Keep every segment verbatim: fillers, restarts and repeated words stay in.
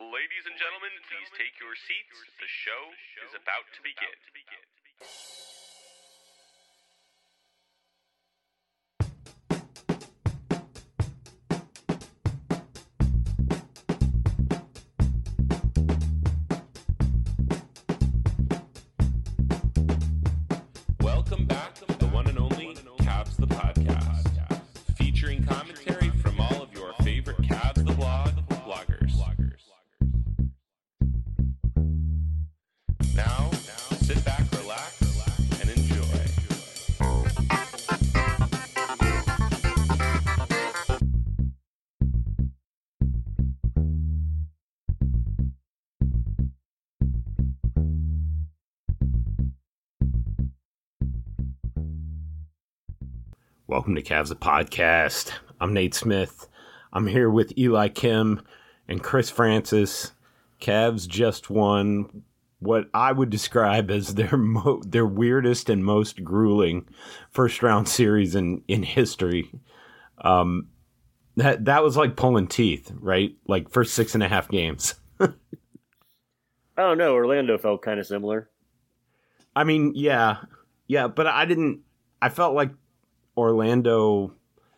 Ladies and gentlemen, please take your seats. The show is about to begin. Welcome back to the one and only Cavs the Podcast, featuring commentary from all of your favorite Cavs the Blog bloggers. Now, sit back, relax, and enjoy. Welcome to Cavs the Podcast. I'm Nate Smith. I'm here with Eli Kim and Chris Francis. Cavs just won what I would describe as their mo- their weirdest and most grueling first round series in, in history. Um, that that was like pulling teeth, right? Like first six and a half games. I don't know. Orlando felt kind of similar. I mean, yeah, yeah, but I didn't. I felt like Orlando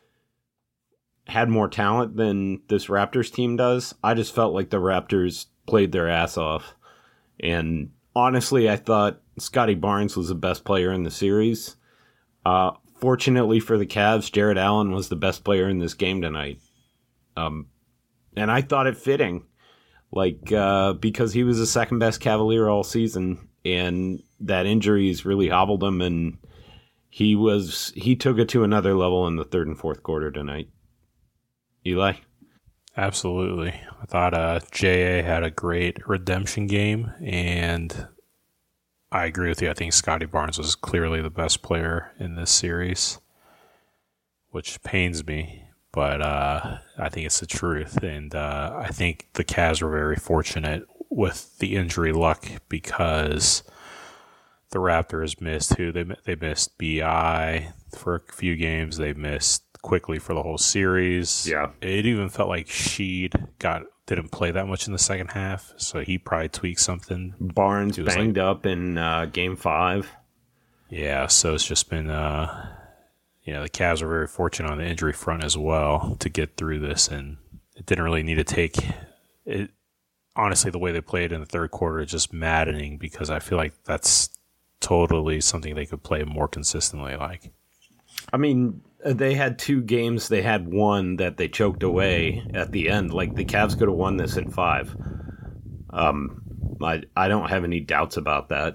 had more talent than this Raptors team does. I just felt like the Raptors played their ass off. And honestly, I thought Scotty Barnes was the best player in the series. Uh, fortunately for the Cavs, Jarrett Allen was the best player in this game tonight. Um, and I thought it fitting, like, uh, because he was the second best Cavalier all season, and that injuries really hobbled him, and he was he took it to another level in the third and fourth quarter tonight. Eli? Absolutely. I thought uh, J A had a great redemption game, and I agree with you. I think Scotty Barnes was clearly the best player in this series, which pains me, but uh, I think it's the truth. And uh, I think the Cavs were very fortunate with the injury luck because the Raptors missed who? They, they missed B I for a few games. They missed quickly for the whole series. Yeah. It even felt like Sheed got didn't play that much in the second half, so he probably tweaked something. Barnes banged like, up in uh, game five. Yeah, so it's just been, uh, you know, the Cavs are very fortunate on the injury front as well to get through this, and it didn't really need to take it. Honestly, the way they played in the third quarter is just maddening because I feel like that's totally something they could play more consistently like. I mean, they had two games. They had one that they choked away at the end. Like, the Cavs could have won this in five. Um, I I don't have any doubts about that.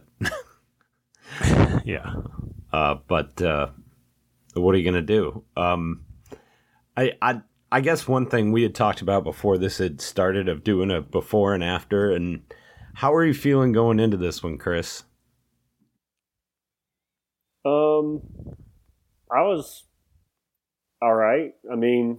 Yeah. Uh, but uh, what are you going to do? Um, I, I I guess one thing we had talked about before this had started of doing a before and after. And how are you feeling going into this one, Chris? Um, I was all right. I mean,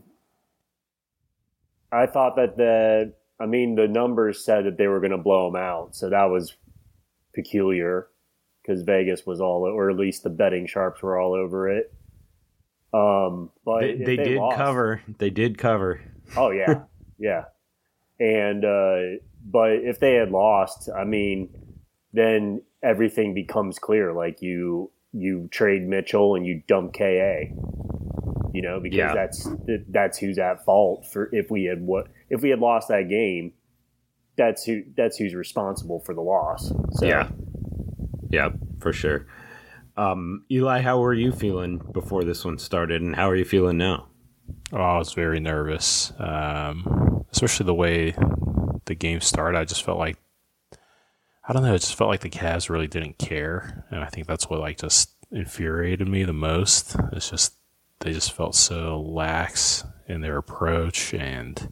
I thought that the, I mean, the numbers said that they were going to blow them out, so that was peculiar because Vegas was all, or at least the betting sharps were all over it. Um, but They, they, they did lost, cover. They did cover. Oh yeah, yeah. And uh, but if they had lost, I mean, then everything becomes clear. Like you. You trade Mitchell and you dump K A, you know, because yeah. that's that's who's at fault for if we had what if we had lost that game. That's who that's who's responsible for the loss. So. Yeah, yeah, for sure. Um, Eli, how were you feeling before this one started, and how are you feeling now? Oh, I was very nervous, um, especially the way the game started. I just felt like. I don't know. It just felt like the Cavs really didn't care, and I think that's what like just infuriated me the most. It's just they just felt so lax in their approach, and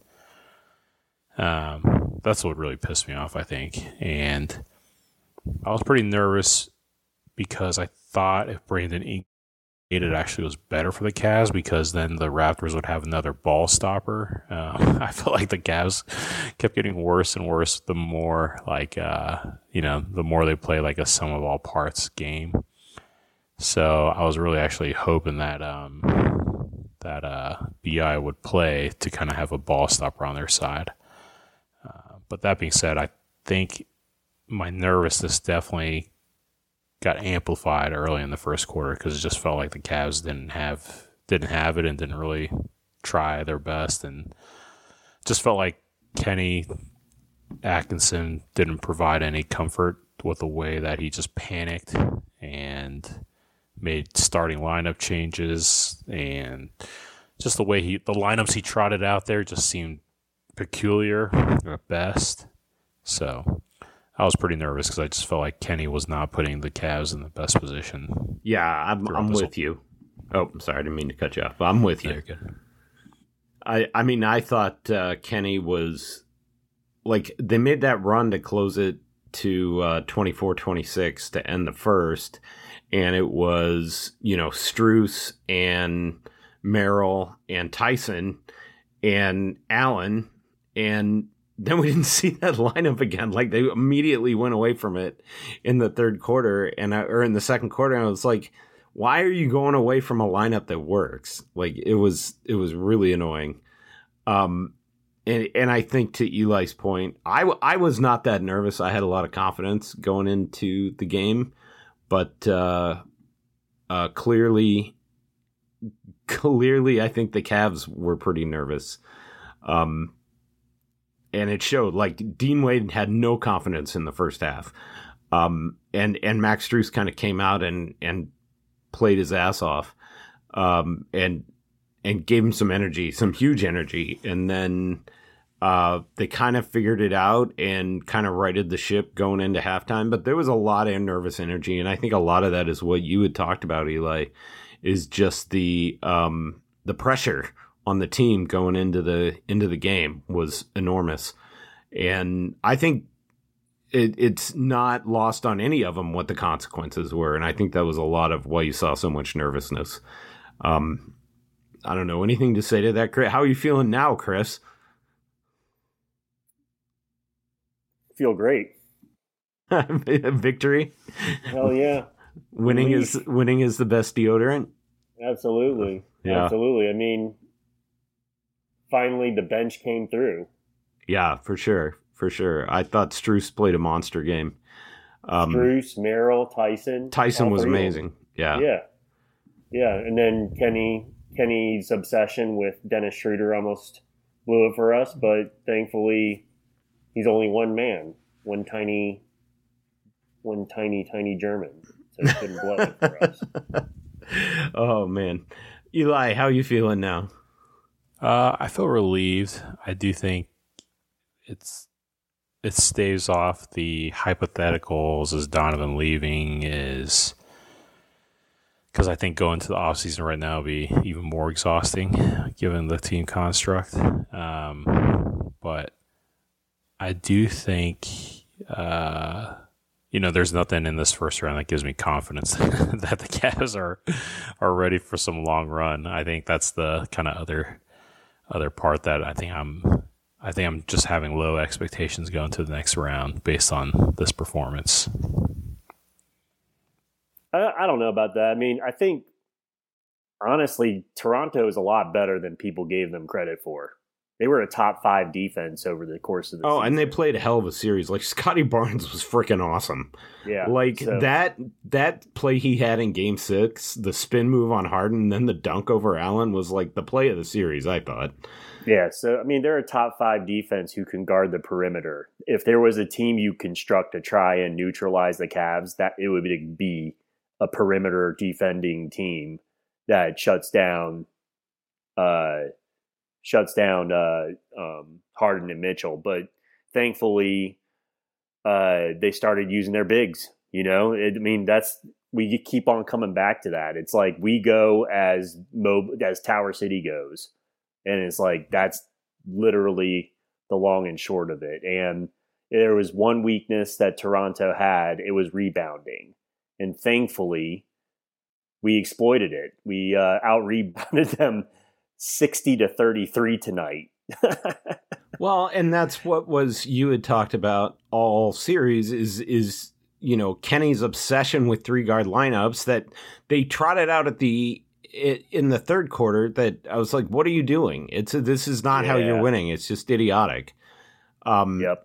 um, that's what really pissed me off, I think. And I was pretty nervous because I thought if Brandon Ingram it actually was better for the Cavs because then the Raptors would have another ball stopper. Uh, I felt like the Cavs kept getting worse and worse the more like, uh, you know, the more they play like a sum of all parts game. So I was really actually hoping that um, that uh, B I would play to kind of have a ball stopper on their side. Uh, but that being said, I think my nervousness definitely got amplified early in the first quarter because it just felt like the Cavs didn't have didn't have it and didn't really try their best, and just felt like Kenny Atkinson didn't provide any comfort with the way that he just panicked and made starting lineup changes, and just the way he the lineups he trotted out there just seemed peculiar at best. So I was pretty nervous because I just felt like Kenny was not putting the Cavs in the best position. Yeah, I'm, I'm with you. Oh, I'm sorry, I didn't mean to cut you off. But I'm with you. Good. I, I mean, I thought uh, Kenny was like they made that run to close it to uh, twenty-four twenty-six to end the first, and it was, you know, Strus and Merrill and Tyson and Allen, and then we didn't see that lineup again. Like they immediately went away from it in the third quarter, and I, or in the second quarter, and I was like, why are you going away from a lineup that works? Like it was, it was really annoying. Um, and and I think to Eli's point, I, I was not that nervous. I had a lot of confidence going into the game, but uh, uh, clearly, clearly, I think the Cavs were pretty nervous. Um, and it showed. Like Dean Wade had no confidence in the first half, um, and and Max Strus kind of came out and and played his ass off, um, and. and gave him some energy, some huge energy. And then uh, they kind of figured it out and kind of righted the ship going into halftime. But there was a lot of nervous energy. And I think a lot of that is what you had talked about, Eli, is just the um, the pressure on the team going into the into the game was enormous. And I think it, it's not lost on any of them what the consequences were. And I think that was a lot of why you saw so much nervousness. Um I don't know. Anything to say to that, Chris? How are you feeling now, Chris? Feel great. Victory. Hell yeah. Winning Relief. is winning is the best deodorant. Absolutely. Yeah. Absolutely. I mean, finally the bench came through. Yeah, for sure. For sure. I thought Strus played a monster game. Um, Strus, Merrill, Tyson. Tyson was three. amazing. Yeah. Yeah. Yeah. And then Kenny Kenny's obsession with Dennis Schroeder almost blew it for us, but thankfully he's only one man, one tiny, one tiny, tiny German, so he couldn't blow it for us. Oh man, Eli, how you feeling now? Uh, I feel relieved. I do think it's it staves off the hypotheticals as Donovan leaving is. Because I think going to the offseason right now would be even more exhausting given the team construct. Um, but I do think, uh, you know, there's nothing in this first round that gives me confidence that the Cavs are are ready for some long run. I think that's the kind of other other part that I think I'm I think I'm just having low expectations going to the next round based on this performance. I don't know about that. I mean, I think, honestly, Toronto is a lot better than people gave them credit for. They were a top five defense over the course of the oh, season. And they played a hell of a series. Like, Scotty Barnes was freaking awesome. Yeah. Like, so. that that play he had in game six, the spin move on Harden, and then the dunk over Allen was, like, the play of the series, I thought. Yeah, so, I mean, they're a top five defense who can guard the perimeter. If there was a team you construct to try and neutralize the Cavs, that it would be a perimeter defending team that shuts down, uh, shuts down uh, um, Harden and Mitchell. But thankfully, uh, they started using their bigs. You know, it, I mean, that's we keep on coming back to that. It's like we go as Mo- as Tower City goes, and it's like that's literally the long and short of it. And there was one weakness that Toronto had; it was rebounding. And thankfully, we exploited it. We uh, out-rebounded them sixty to thirty-three tonight. Well, and that's what was you had talked about all series is is you know Kenny's obsession with three guard lineups that they trotted out at the in the third quarter. That I was like, what are you doing? It's a, this is not yeah. how you're winning. It's just idiotic. Um, yep.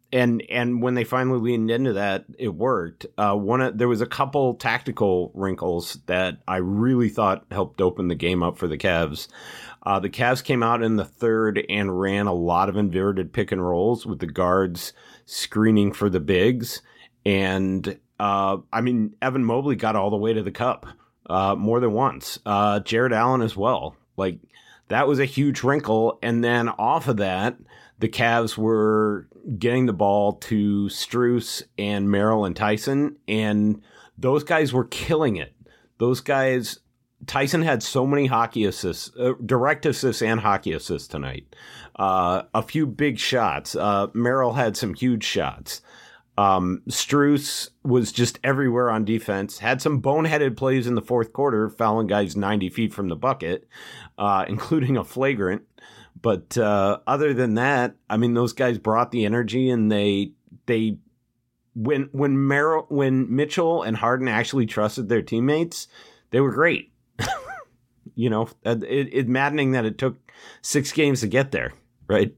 and and when they finally leaned into that, it worked. Uh, one of, there was a couple tactical wrinkles that I really thought helped open the game up for the Cavs. Uh, the Cavs came out in the third and ran a lot of inverted pick and rolls with the guards screening for the bigs. And, uh, I mean, Evan Mobley got all the way to the cup uh, more than once. Uh, Jared Allen as well. Like, that was a huge wrinkle. And then off of that, the Cavs were getting the ball to Strus and Merrill and Tyson, and those guys were killing it. Those guys, Tyson had so many hockey assists, uh, direct assists and hockey assists tonight. Uh, a few big shots. Uh, Merrill had some huge shots. Um, Strus was just everywhere on defense, had some boneheaded plays in the fourth quarter, fouling guys ninety feet from the bucket, uh, including a flagrant. But uh, other than that, I mean, those guys brought the energy, and they they when when Merrill, when Mitchell and Harden actually trusted their teammates, they were great. You know, it, it maddening that it took six games to get there, right?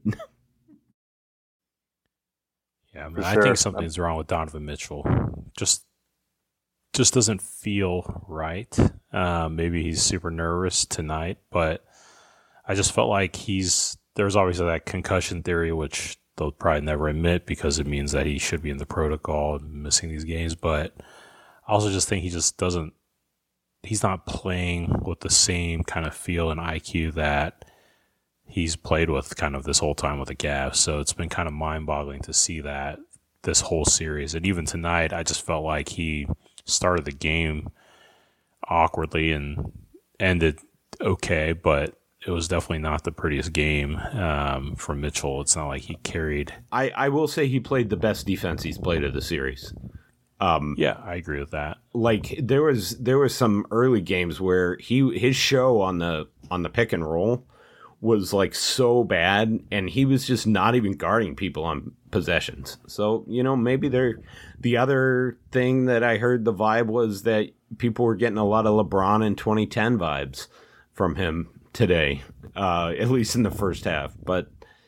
Yeah, I, mean, I think something's wrong with Donovan Mitchell. Just just doesn't feel right. Uh, maybe he's super nervous tonight, but I just felt like he's there's obviously that concussion theory, which they'll probably never admit because it means that he should be in the protocol and missing these games. But I also just think he just doesn't he's not playing with the same kind of feel and I Q that he's played with kind of this whole time with the Cavs. So it's been kind of mind-boggling to see that this whole series. And even tonight, I just felt like he started the game awkwardly and ended okay, but it was definitely not the prettiest game um, from Mitchell. It's not like he carried. I, I will say he played the best defense he's played of the series. Um, yeah, I agree with that. Like there was there was some early games where he his show on the on the pick and roll was like so bad, and he was just not even guarding people on possessions. So, you know, maybe they're the other thing that I heard the vibe was that people were getting a lot of LeBron in twenty ten vibes from him today, uh, at least in the first half. But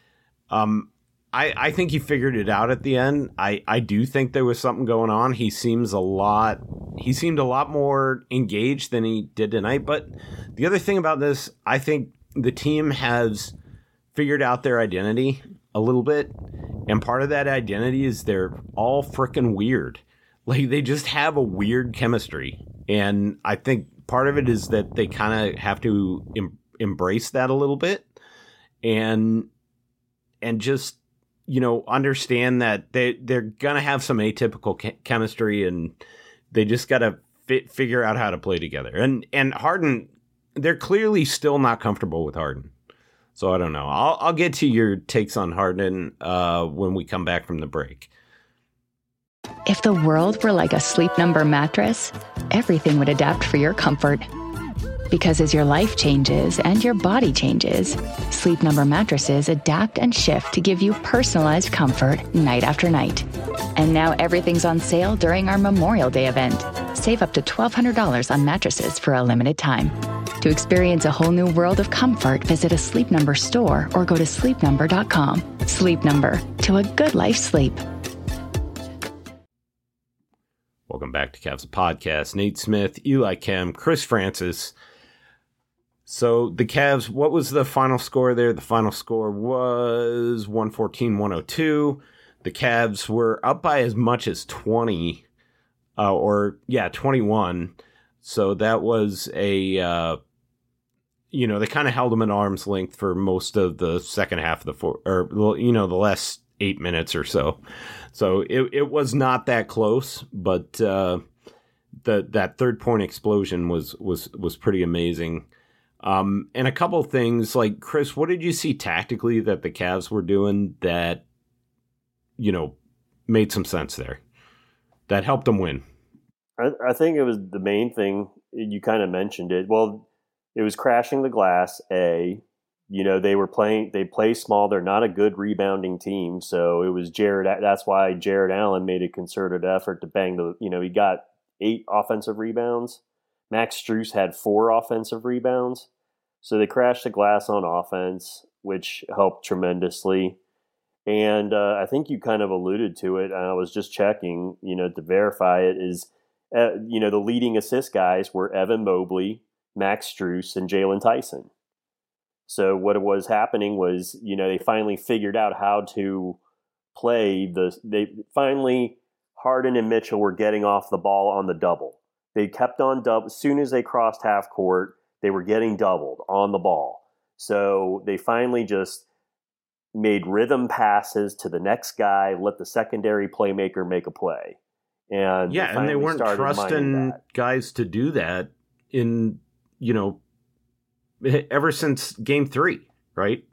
um, I, I think he figured it out at the end. I, I do think there was something going on. He seems a lot, he seemed a lot more engaged than he did tonight. But the other thing about this, I think the team has figured out their identity a little bit. And part of that identity is they're all freaking weird. Like they just have a weird chemistry. And I think part of it is that they kind of have to em- embrace that a little bit and, and just, you know, understand that they, they're going to have some atypical ke- chemistry and they just got to fi- figure out how to play together. And, and Harden, they're clearly still not comfortable with Harden. So I don't know. I'll, I'll get to your takes on Harden uh, when we come back from the break. If the world were like a Sleep Number mattress, everything would adapt for your comfort. Because as your life changes and your body changes, Sleep Number mattresses adapt and shift to give you personalized comfort night after night. And now everything's on sale during our Memorial Day event. Save up to twelve hundred dollars on mattresses for a limited time. To experience a whole new world of comfort, visit a Sleep Number store or go to sleep number dot com. Sleep Number, to a good life sleep. Welcome back to Cavs Podcast. Nate Smith, Eli Kem, Chris Francis. So the Cavs, what was the final score there? The final score was one fourteen one oh two. The Cavs were up by as much as twenty, uh, or yeah, twenty-one. So that was a, uh, you know, they kind of held them at arm's length for most of the second half of the four, or you know, the last eight minutes or so. So it it was not that close, but uh, the that third point explosion was was was pretty amazing. Um, and a couple of things, like, Chris, what did you see tactically that the Cavs were doing that, you know, made some sense there, that helped them win? I, I think it was the main thing. You kind of mentioned it. Well, it was crashing the glass, A. You know, they were playing, they play small. They're not a good rebounding team. So it was Jared. That's why Jared Allen made a concerted effort to bang the, you know, he got eight offensive rebounds. Max Strus had four offensive rebounds. So they crashed the glass on offense, which helped tremendously. And uh, I think you kind of alluded to it. I was just checking, you know, to verify it is, uh, you know, the leading assist guys were Evan Mobley, Max Strus, and Jalen Tyson. So what was happening was, you know, they finally figured out how to play the, they finally, Harden and Mitchell were getting off the ball on the double. They kept on double. As soon as they crossed half court, they were getting doubled on the ball. So they finally just made rhythm passes to the next guy, let the secondary playmaker make a play. And yeah, they and they weren't trusting guys to do that in, you know, ever since game three, right?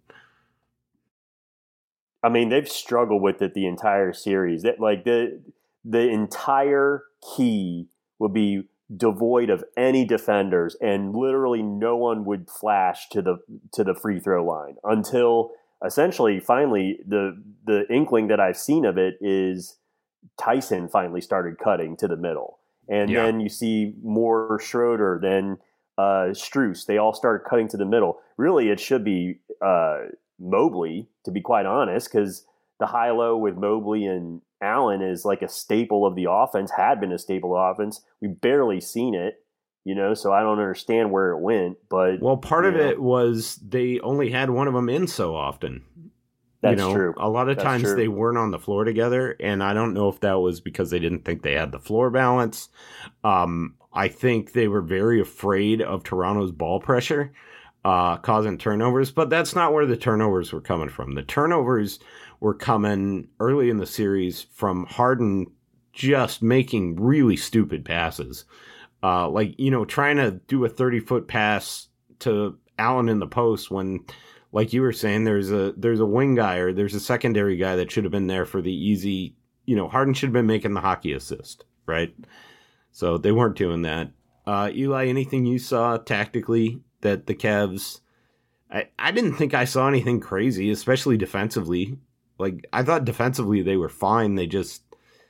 I mean, they've struggled with it the entire series. That like the the entire key would be devoid of any defenders, and literally no one would flash to the to the free throw line until essentially finally the the inkling that I've seen of it is Tyson finally started cutting to the middle. And yeah. then you see more Schroeder, then uh, Strus. They all started cutting to the middle. Really, it should be uh, Mobley, to be quite honest, because the high-low with Mobley and Allen is like a staple of the offense, had been a staple of offense. We've barely seen it, you know, so I don't understand where it went. But well, part of know. it was they only had one of them in so often. That's you know, true. A lot of That's times true. they weren't on the floor together, and I don't know if that was because they didn't think they had the floor balance. Um, I think they were very afraid of Toronto's ball pressure, uh, causing turnovers, but that's not where the turnovers were coming from. The turnovers were coming early in the series from Harden just making really stupid passes. Uh, like, you know, trying to do a thirty-foot pass to Allen in the post when, like you were saying, there's a there's a wing guy or there's a secondary guy that should have been there for the easy, you know, Harden should have been making the hockey assist, right? So they weren't doing that. Uh, Eli, anything you saw tactically that the Cavs... I, I didn't think I saw anything crazy, especially defensively. Like, I thought defensively they were fine. They just...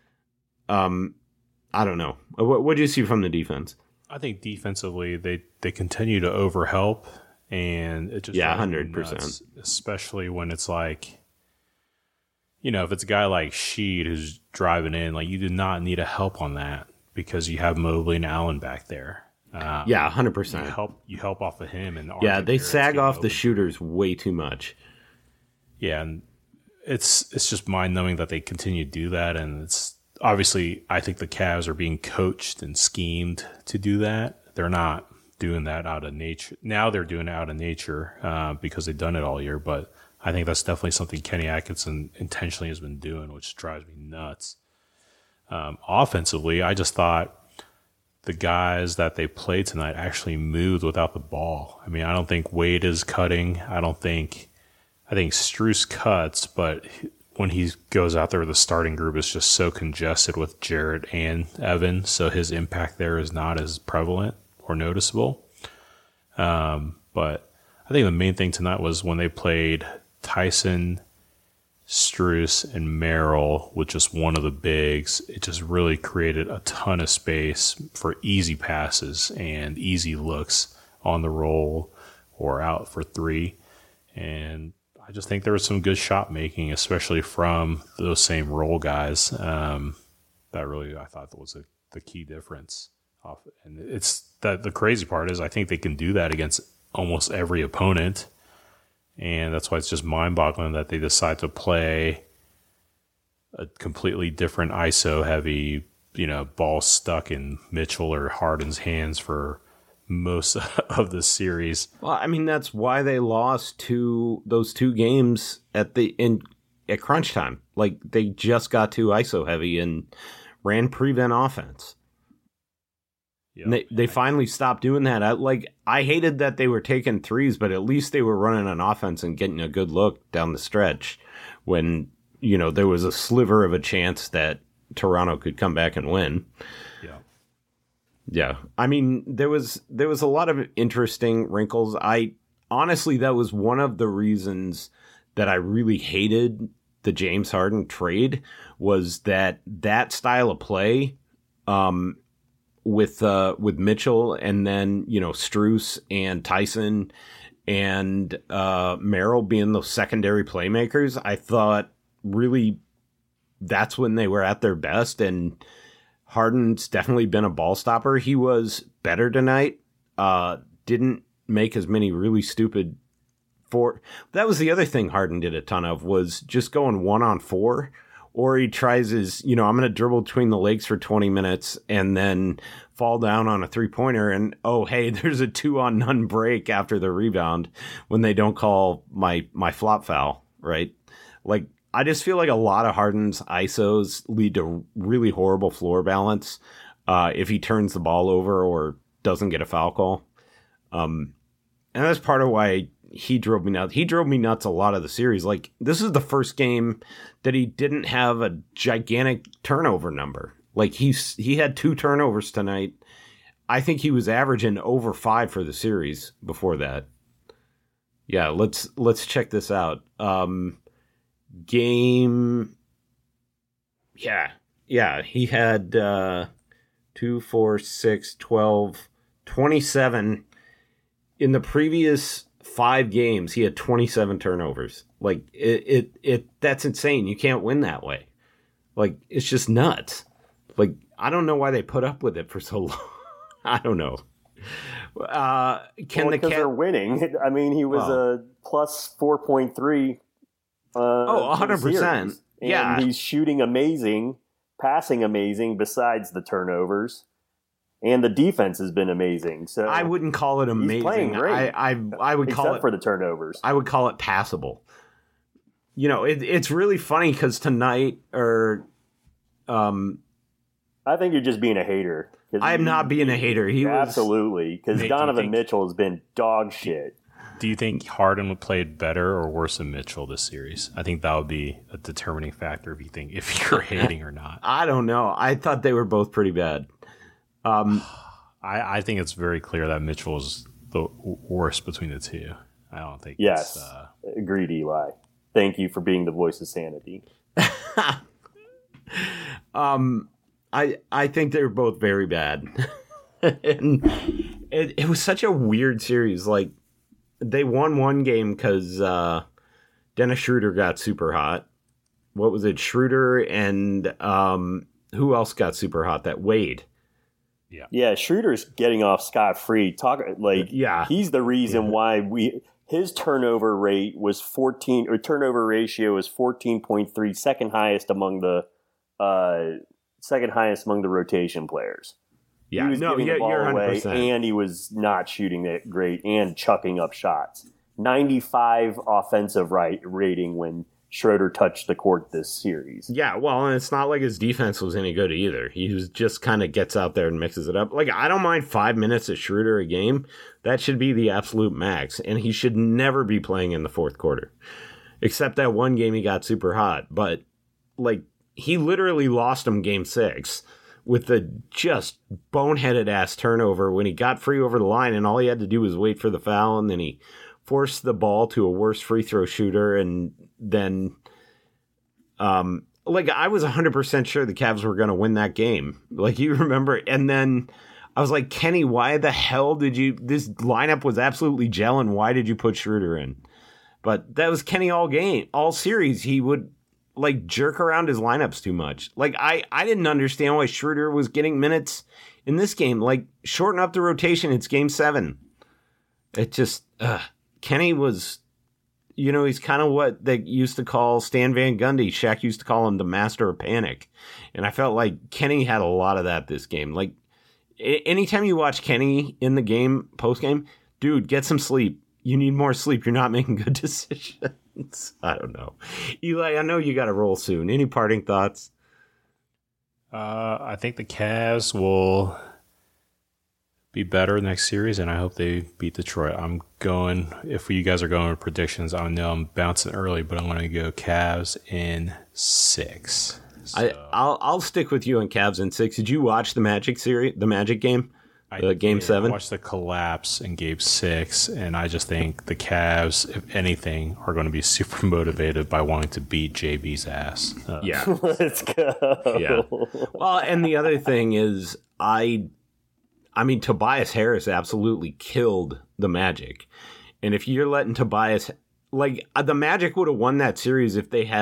um, I don't know. What what did you see from the defense? I think defensively they, they continue to overhelp, and it just yeah, one hundred percent. Especially when it's like, you know, if it's a guy like Sheed who's driving in, like you do not need a help on that because you have Mobley and Allen back there. Um, yeah, one hundred percent. You help you help off of him, and yeah, they sag off the shooters way too much. Yeah, and it's it's just mind numbing that they continue to do that, and it's. Obviously, I think the Cavs are being coached and schemed to do that. They're not doing that out of nature. Now they're doing it out of nature uh, because they've done it all year. But I think that's definitely something Kenny Atkinson intentionally has been doing, which drives me nuts. Um, offensively, I just thought the guys that they played tonight actually moved without the ball. I mean, I don't think Wade is cutting. I don't think – I think Strus cuts, but – when he goes out there, the starting group is just so congested with Jarrett and Evan, so his impact there is not as prevalent or noticeable. Um, but I think the main thing tonight was when they played Tyson, Strus, and Merrill with just one of the bigs, it just really created a ton of space for easy passes and easy looks on the roll or out for three. And I just think there was some good shot making, especially from those same role guys. Um, that really, I thought, that was a, the key difference. Off, and it's that the crazy part is I think they can do that against almost every opponent, and that's why it's just mind-boggling that they decide to play a completely different I S O heavy, you know, ball stuck in Mitchell or Harden's hands for most of the series. Well, I mean, that's why they lost to those two games at the in at crunch time. Like, they just got too I S O heavy and ran prevent offense. Yep. And they they finally stopped doing that. I like I hated that they were taking threes, but at least they were running an offense and getting a good look down the stretch when, you know, there was a sliver of a chance that Toronto could come back and win. Yeah. Yeah, I mean, there was there was a lot of interesting wrinkles. I honestly, that was one of the reasons that I really hated the James Harden trade, was that that style of play um, with uh, with Mitchell and then, you know, Strus and Tyson and uh, Merrill being those secondary playmakers. I thought really, that's when they were at their best. And Harden's definitely been a ball stopper. He was better tonight. Uh, didn't make as many really stupid four. That was the other thing Harden did a ton of, was just going one on four. Or he tries his, you know, I'm going to dribble between the legs for twenty minutes and then fall down on a three-pointer. And, oh, hey, there's a two-on-none break after the rebound when they don't call my my flop foul, right? Like, I just feel like a lot of Harden's I S Os lead to really horrible floor balance uh, if he turns the ball over or doesn't get a foul call. Um, and that's part of why he drove me nuts. He drove me nuts a lot of the series. Like, this is the first game that he didn't have a gigantic turnover number. Like, he's he had two turnovers tonight. I think he was averaging over five for the series before that. Yeah, let's let's check this out. Um, game, yeah, yeah, he had uh, two, four, six, twelve, twenty-seven. In the previous five games, he had twenty-seven turnovers. Like, it, it, it, that's insane. You can't win that way. Like, it's just nuts. Like, I don't know why they put up with it for so long. I don't know. Uh, can well, the because cat... they're winning. I mean, he was oh. a plus four point three. Uh, oh, one hundred percent. Yeah. And he's shooting amazing, passing amazing, besides the turnovers. And the defense has been amazing. So I wouldn't call it amazing. He's playing great. I, I, I would Except call it for the turnovers. I would call it passable. You know, it, it's really funny because tonight, or um, I think you're just being a hater. I'm not being a hater. He absolutely because Nate, Donovan think, Mitchell has been dog shit. Do you think Harden played better or worse than Mitchell this series? I think that would be a determining factor if you think if you're hating or not. I don't know. I thought they were both pretty bad. Um, I, I think it's very clear that Mitchell is the worst between the two. I don't think. Yes, it's, uh, agreed, Eli. Thank you for being the voice of sanity. um, I I think they're both very bad, and it it was such a weird series. Like, they won one game because uh, Dennis Schroeder got super hot. What was it? Schroeder and um, who else got super hot? That Wade. Yeah, yeah. Schroeder's getting off scot free. Talk like yeah. He's the reason yeah. why we his turnover rate was fourteen or turnover ratio was fourteen point three, second highest among the uh, second highest among the rotation players. Yeah, he was no, giving yeah, the ball you're one hundred percent. away, and he was not shooting it great and chucking up shots. ninety-five offensive right rating when Schroeder touched the court this series. Yeah, well, and it's not like his defense was any good either. He was just kind of gets out there and mixes it up. Like, I don't mind five minutes of Schroeder a game. That should be the absolute max, and he should never be playing in the fourth quarter. Except that one game he got super hot. But, like, he literally lost him game six with the just boneheaded-ass turnover when he got free over the line, and all he had to do was wait for the foul, and then he forced the ball to a worse free throw shooter, and then, um, like, I was one hundred percent sure the Cavs were going to win that game. Like, you remember? And then I was like, Kenny, why the hell did you, this lineup was absolutely gelling. Why did you put Schroeder in? But that was Kenny all game, all series. He would, like, jerk around his lineups too much. Like, I, I didn't understand why Schroeder was getting minutes in this game. Like, shorten up the rotation. It's game seven. It just, uh, Kenny was, you know, he's kind of what they used to call Stan Van Gundy. Shaq used to call him the master of panic. And I felt like Kenny had a lot of that this game. Like, a- anytime you watch Kenny in the game, post game, dude, get some sleep. You need more sleep. You're not making good decisions. I don't know. Eli, I know you got to roll soon. Any parting thoughts? Uh, I think the Cavs will be better next series, and I hope they beat Detroit. I'm going, if you guys are going with predictions, I know I'm bouncing early, but I'm going to go Cavs in six. So, I, I'll I'll stick with you on Cavs in six. Did you watch the Magic series, the Magic game? I The game did. seven? I watched the collapse in game six, and I just think the Cavs, if anything, are going to be super motivated by wanting to beat J B's ass. Uh, Yeah. Let's go. Yeah. Well, and the other thing is, I, I mean, Tobias Harris absolutely killed the Magic. And if you're letting Tobias, like, the Magic would have won that series if they had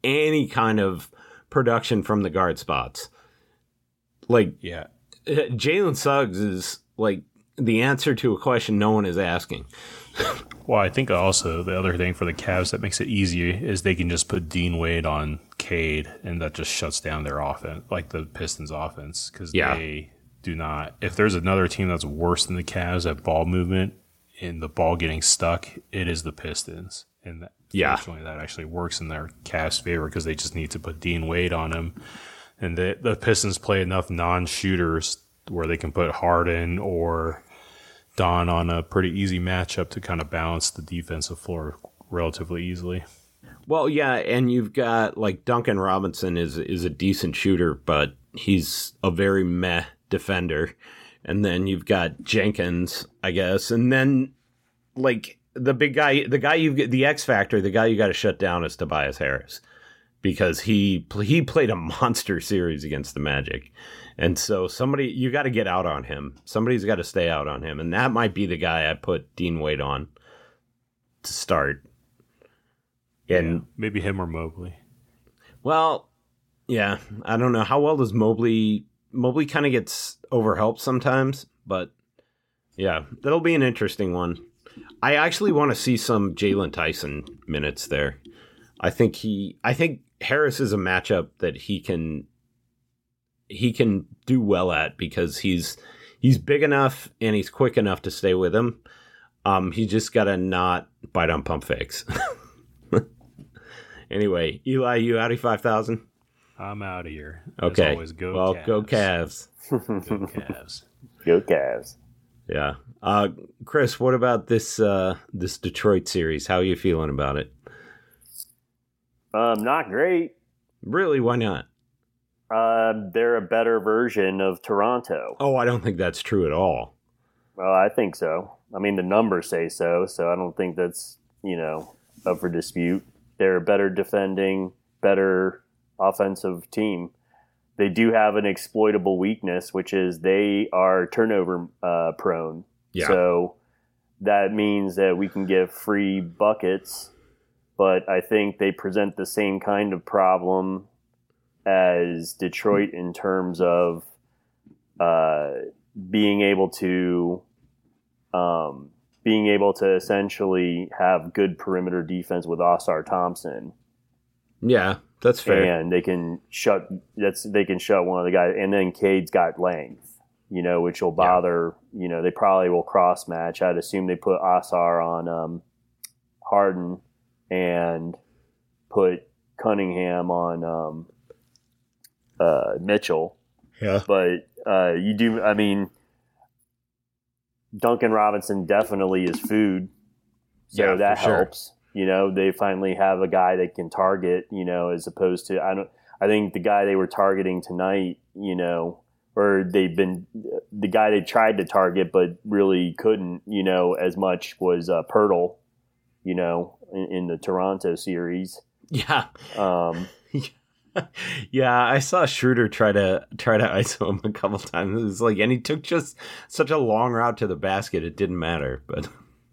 any kind of production from the guard spots. Like, Yeah. Jalen Suggs is like the answer to a question no one is asking. Well, I think also the other thing for the Cavs that makes it easy is they can just put Dean Wade on Cade, and that just shuts down their offense, like the Pistons' offense, because Yeah. they do not. If there's another team that's worse than the Cavs at ball movement and the ball getting stuck, it is the Pistons. And that, Yeah. fortunately, that actually works in their Cavs' favor because they just need to put Dean Wade on him. And the, the Pistons play enough non-shooters where they can put Harden or Don on a pretty easy matchup to kind of balance the defensive floor relatively easily. Well, yeah, and you've got like Duncan Robinson is is a decent shooter, but he's a very meh defender. And then you've got Jenkins, I guess, and then like the big guy, the guy you get the X factor, the guy you got to shut down is Tobias Harris, because he he played a monster series against the Magic. And so somebody, you got to get out on him. Somebody's got to stay out on him. And that might be the guy I put Dean Wade on to start. And Yeah, maybe him or Mobley. well, yeah, I don't know. How well does Mobley, Mobley kind of gets overhelped sometimes, but yeah, that'll be an interesting one. I actually want to see some Jalen Tyson minutes there. I think he, I think Harris is a matchup that he can, he can do well at because he's he's big enough and he's quick enough to stay with him. Um, he just got to not bite on pump fakes. Anyway, Eli, you Audi five thousand? I'm out of here. As Okay. always, go well, Cavs. go Cavs. Go Cavs. Go Cavs. Yeah. Uh, Chris, what about this uh, this Detroit series? How are you feeling about it? Um, not great. Really, why not? Uh, they're a better version of Toronto. Oh, I don't think that's true at all. Well, I think so. I mean, the numbers say so, so I don't think that's, you know, up for dispute. They're a better defending, better offensive team. They do have an exploitable weakness, which is they are turnover uh, prone. Yeah. So that means that we can get free buckets, but I think they present the same kind of problem as Detroit in terms of uh, being able to um, being able to essentially have good perimeter defense with Oscar Thompson. Yeah, that's fair. And they can shut that's they can shut one of the guys, and then Cade's got length, you know, which will bother. Yeah. You know, they probably will cross match. I'd assume they put Oscar on um, Harden and put Cunningham on um, uh, Mitchell. Yeah, but uh, you do. I mean, Duncan Robinson definitely is food, so Yeah, that for sure. helps. You know, they finally have a guy that can target, you know, as opposed to, I don't, I think the guy they were targeting tonight, you know, or they've been, the guy they tried to target but really couldn't, you know, as much was uh, Pirtle, you know, in, in the Toronto series. yeah, Um, yeah. I saw Schroeder try to try to I S O him a couple times. It was like, and he took just such a long route to the basket. It didn't matter, but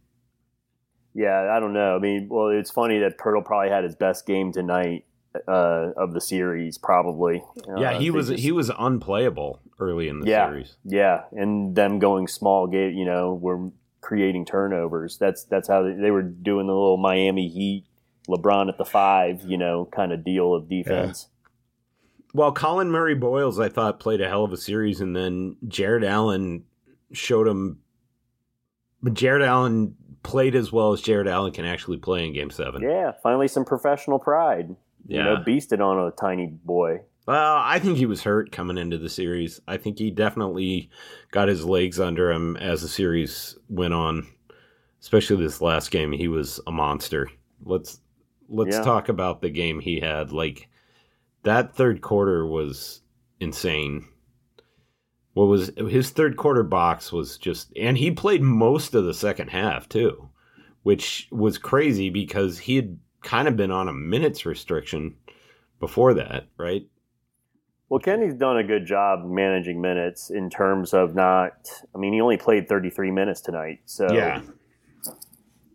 yeah, I don't know. I mean, well, it's funny that Pirtle probably had his best game tonight uh, of the series, probably. yeah, Uh, he they was just- he was unplayable early in the Yeah. series. Yeah, and them going small game, you know, were creating turnovers. That's that's how they, they were doing the little Miami Heat, LeBron at the five, you know, kind of deal of defense. Well, Colin Murray Boyles, I thought, played a hell of a series, and then Jared Allen showed him. But Jared Allen played as well as Jared Allen can actually play in Game Seven. Yeah, finally some professional pride. You Yeah. know, beasted on a tiny boy. Well, I think he was hurt coming into the series. I think he definitely got his legs under him as the series went on. Especially this last game, he was a monster. Let's let's Yeah. talk about the game he had. Like that third quarter was insane. What was his third quarter box was just, and he played most of the second half too, which was crazy because he had kind of been on a minutes restriction before that, right? Well, Kenny's done a good job managing minutes in terms of not. I mean, he only played thirty-three minutes tonight, so Yeah.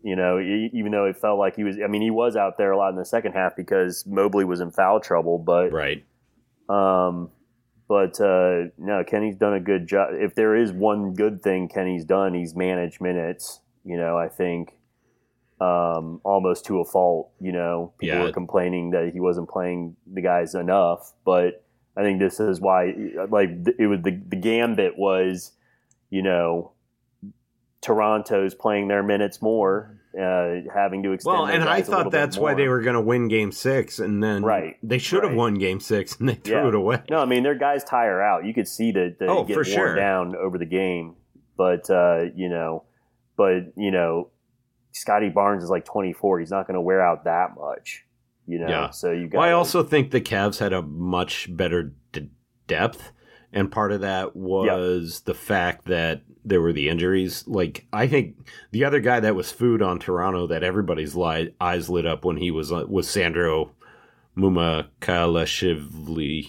You know, e- even though it felt like he was, I mean, he was out there a lot in the second half because Mobley was in foul trouble. But Right. Um, but uh, no, Kenny's done a good job. If there is one good thing Kenny's done, he's managed minutes. You know, I think um, almost to a fault. You know, people Yeah. were complaining that he wasn't playing the guys enough, but I think this is why. Like it was the the gambit was, you know, Toronto's playing their minutes more, uh, having to extend. Well, their and I guys a little thought bit that's why more. they were going to win Game Six, and then Right, they should have right. won Game Six, and they threw Yeah. it away. No, I mean their guys tire out. You could see that they Oh, get for worn sure. down over the game. But uh, you know, but you know, Scotty Barnes is like twenty-four. He's not going to wear out that much. You know, Yeah. so you got. Well, I also think the Cavs had a much better d- depth, and part of that was the fact that there were the injuries. Like, I think the other guy that was food on Toronto that everybody's li- eyes lit up when he was uh, was Sandro Mumakalashvili.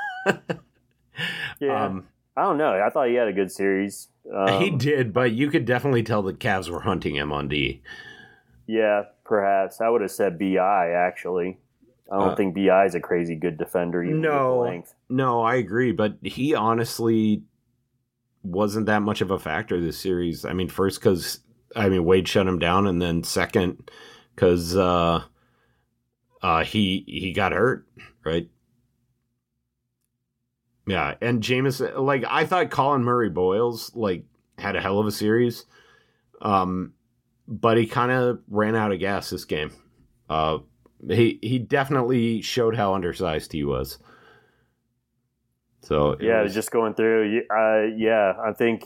yeah. um, I don't know. I thought he had a good series. Um, he did, but you could definitely tell the Cavs were hunting him on D. Yeah, perhaps I would have said B I actually. I don't Uh, think B I is a crazy good defender. Even No. with the length. No, I agree, but he honestly wasn't that much of a factor this series. I mean, first because I mean Wade shut him down, and then second because uh, uh, he he got hurt, right? Yeah, and Jameson, like I thought, Colin Murray Boyles like had a hell of a series, um, but he kind of ran out of gas this game. Uh, he he definitely showed how undersized he was. So it Yeah, I was- was just going through. Uh, yeah, I think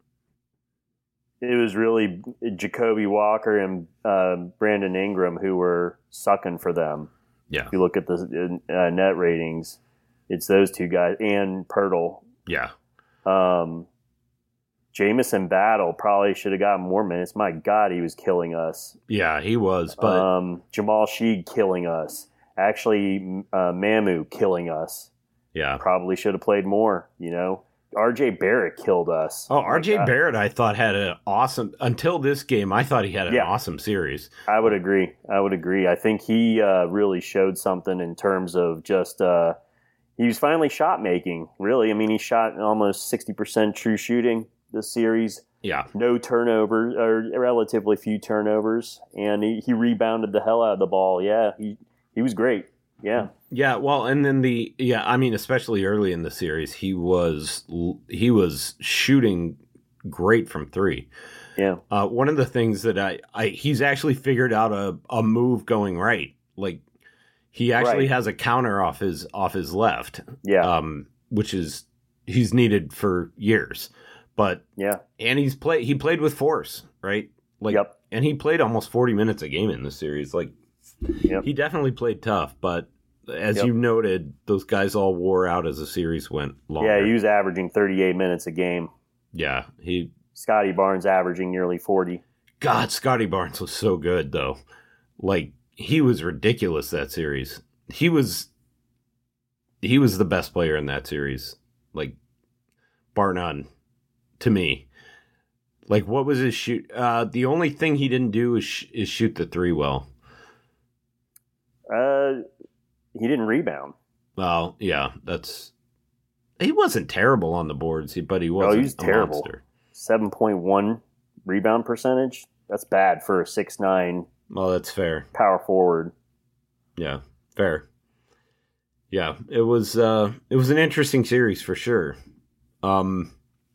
it was really Jacoby Walker and uh, Brandon Ingram who were sucking for them. yeah, If you look at the uh, net ratings, it's those two guys and Pirtle. yeah. Um, Jameson Battle probably should have gotten more minutes. My God, he was killing us. Yeah, he was, but um, Jamal Sheed killing us. Actually, uh, Mamu killing us. yeah. Probably should have played more, you know. R J Barrett killed us. Oh, My R J God. Barrett, I thought had an awesome until this game. I thought he had an Yeah. awesome series. I would agree. I would agree. I think he uh, really showed something in terms of just uh, he was finally shot making. Really, I mean, he shot almost sixty percent true shooting this series. Yeah, No turnovers or relatively few turnovers, and he, he rebounded the hell out of the ball. Yeah, he he was great. Yeah. yeah. Well, and then the yeah, I mean, especially early in the series, he was he was shooting great from three. Yeah. Uh, one of the things that I, I he's actually figured out a, a move going right. Like he actually Right. has a counter off his off his left. Yeah. Um, which is he's needed for years. But Yeah. and he's played he played with force, right? Like Yep. and he played almost forty minutes a game in this series. Like Yep. he definitely played tough, but as Yep. you noted, those guys all wore out as the series went longer. Yeah, he was averaging thirty-eight minutes a game. yeah, he Scotty Barnes averaging nearly forty. God, Scotty Barnes was so good though. Like he was ridiculous that series. He was he was the best player in that series. Like bar none to me. Like what was his shoot? Uh, the only thing he didn't do is sh- is shoot the three well. Uh, he didn't rebound. Well, yeah, that's he wasn't terrible on the boards, but he Oh, wasn't he was a terrible. monster. seven point one rebound percentage. That's bad for a six nine Well, that's fair. power forward. Yeah, fair. Yeah, it was uh it was an interesting series for sure. Um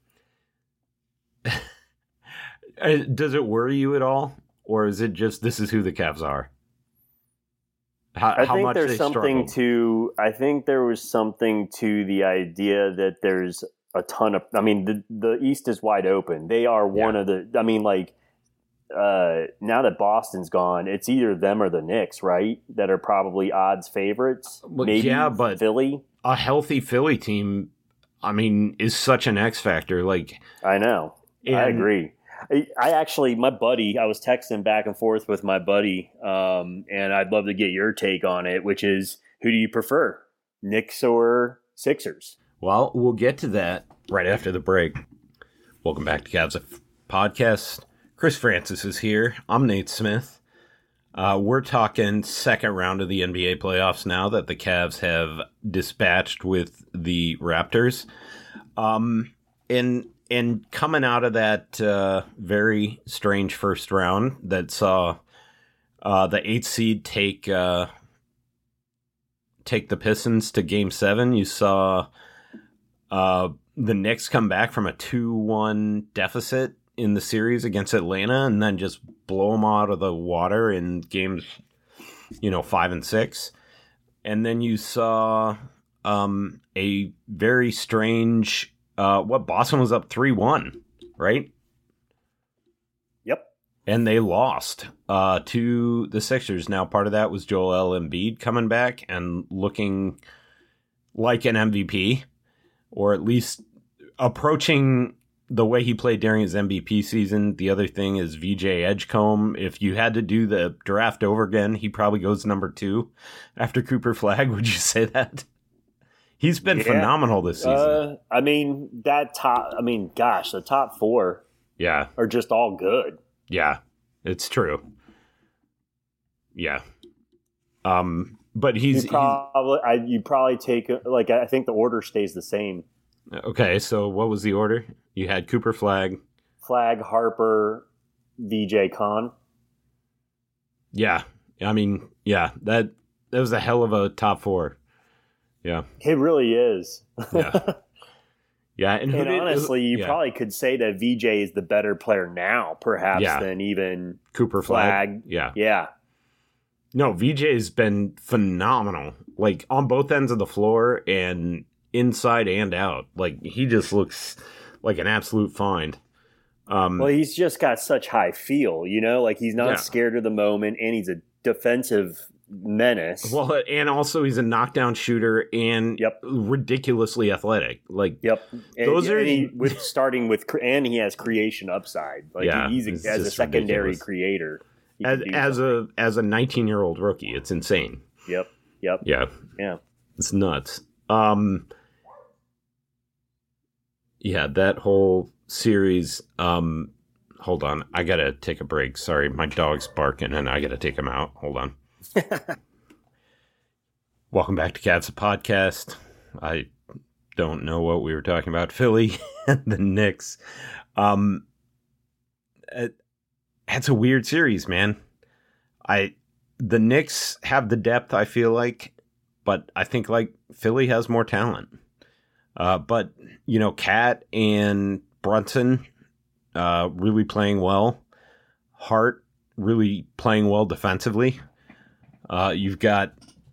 does it worry you at all, or is it just this is who the Cavs are? How, I how think much there's they something struggled. to. I think there was something to the idea that there's a ton of. I mean, the the East is wide open. They are one Yeah. of the. I mean, like uh, now that Boston's gone, it's either them or the Knicks, right? That are probably odds favorites. Well, Maybe yeah, but- Philly. A healthy Philly team, I mean, is such an X factor. Like, I know. I And- agree. I, I actually, my buddy, I was texting back and forth with my buddy, um, and I'd love to get your take on it, which is who do you prefer, Knicks or Sixers? well, we'll get to that right after the break. Welcome back to Cavs Podcast. Chris Francis is here. I'm Nate Smith. Uh, we're talking second round of the N B A playoffs now that the Cavs have dispatched with the Raptors. Um, and, and coming out of that uh, very strange first round that saw uh, the eighth seed take uh, take the Pistons to game seven, you saw uh, the Knicks come back from a two one deficit in the series against Atlanta and then just blow them out of the water in games, you know, five and six. And then you saw um, a very strange, uh, what Boston was up three one, right? Yep. And they lost uh, to the Sixers. Now, part of that was Joel Embiid coming back and looking like an M V P, or at least approaching the way he played during his M V P season. The other thing is V J Edgecombe. If you had to do the draft over again, he probably goes number two after Cooper Flagg. Would you say that? He's been yeah. phenomenal this season. Uh, I mean, that top, I mean, gosh, the top four yeah. are just all good. Yeah, it's true. Yeah. Um, but he's you probably, I, you probably take, like, I think the order stays the same. Okay, so what was the order? You had Cooper Flagg. Flagg, Harper, V J Khan. Yeah. I mean, yeah, that that was a hell of a top four. Yeah. It really is. Yeah. Yeah. And, who and did, honestly, you yeah. probably could say that V J is the better player now, perhaps, yeah. than even Cooper Flagg. Flagg. Yeah. Yeah. No, V J's been phenomenal. Like, on both ends of the floor and inside and out. Like, he just looks like an absolute find. Um, well, he's just got such high feel, you know? Like, he's not yeah. scared of the moment, and he's a defensive menace. Well, and also he's a knockdown shooter and yep. ridiculously athletic. Like, yep. And, those are and he, with starting with, and he has creation upside. Like, yeah, he's a, as a secondary ridiculous. creator. As, as a as a nineteen-year-old rookie, it's insane. Yep. Yep. Yeah. Yeah. It's nuts. Um. Yeah, that whole series. Um, hold on, I gotta take a break. Sorry, my dog's barking, and I gotta take him out. Hold on. Welcome back to Cavs the Podcast. I don't know what we were talking about. Philly and the Knicks. Um, it, it's a weird series, man. I the Knicks have the depth, I feel like, but I think like Philly has more talent. Uh, but, you know, Cat and Brunson uh, really playing well. Hart really playing well defensively. Uh, you've got,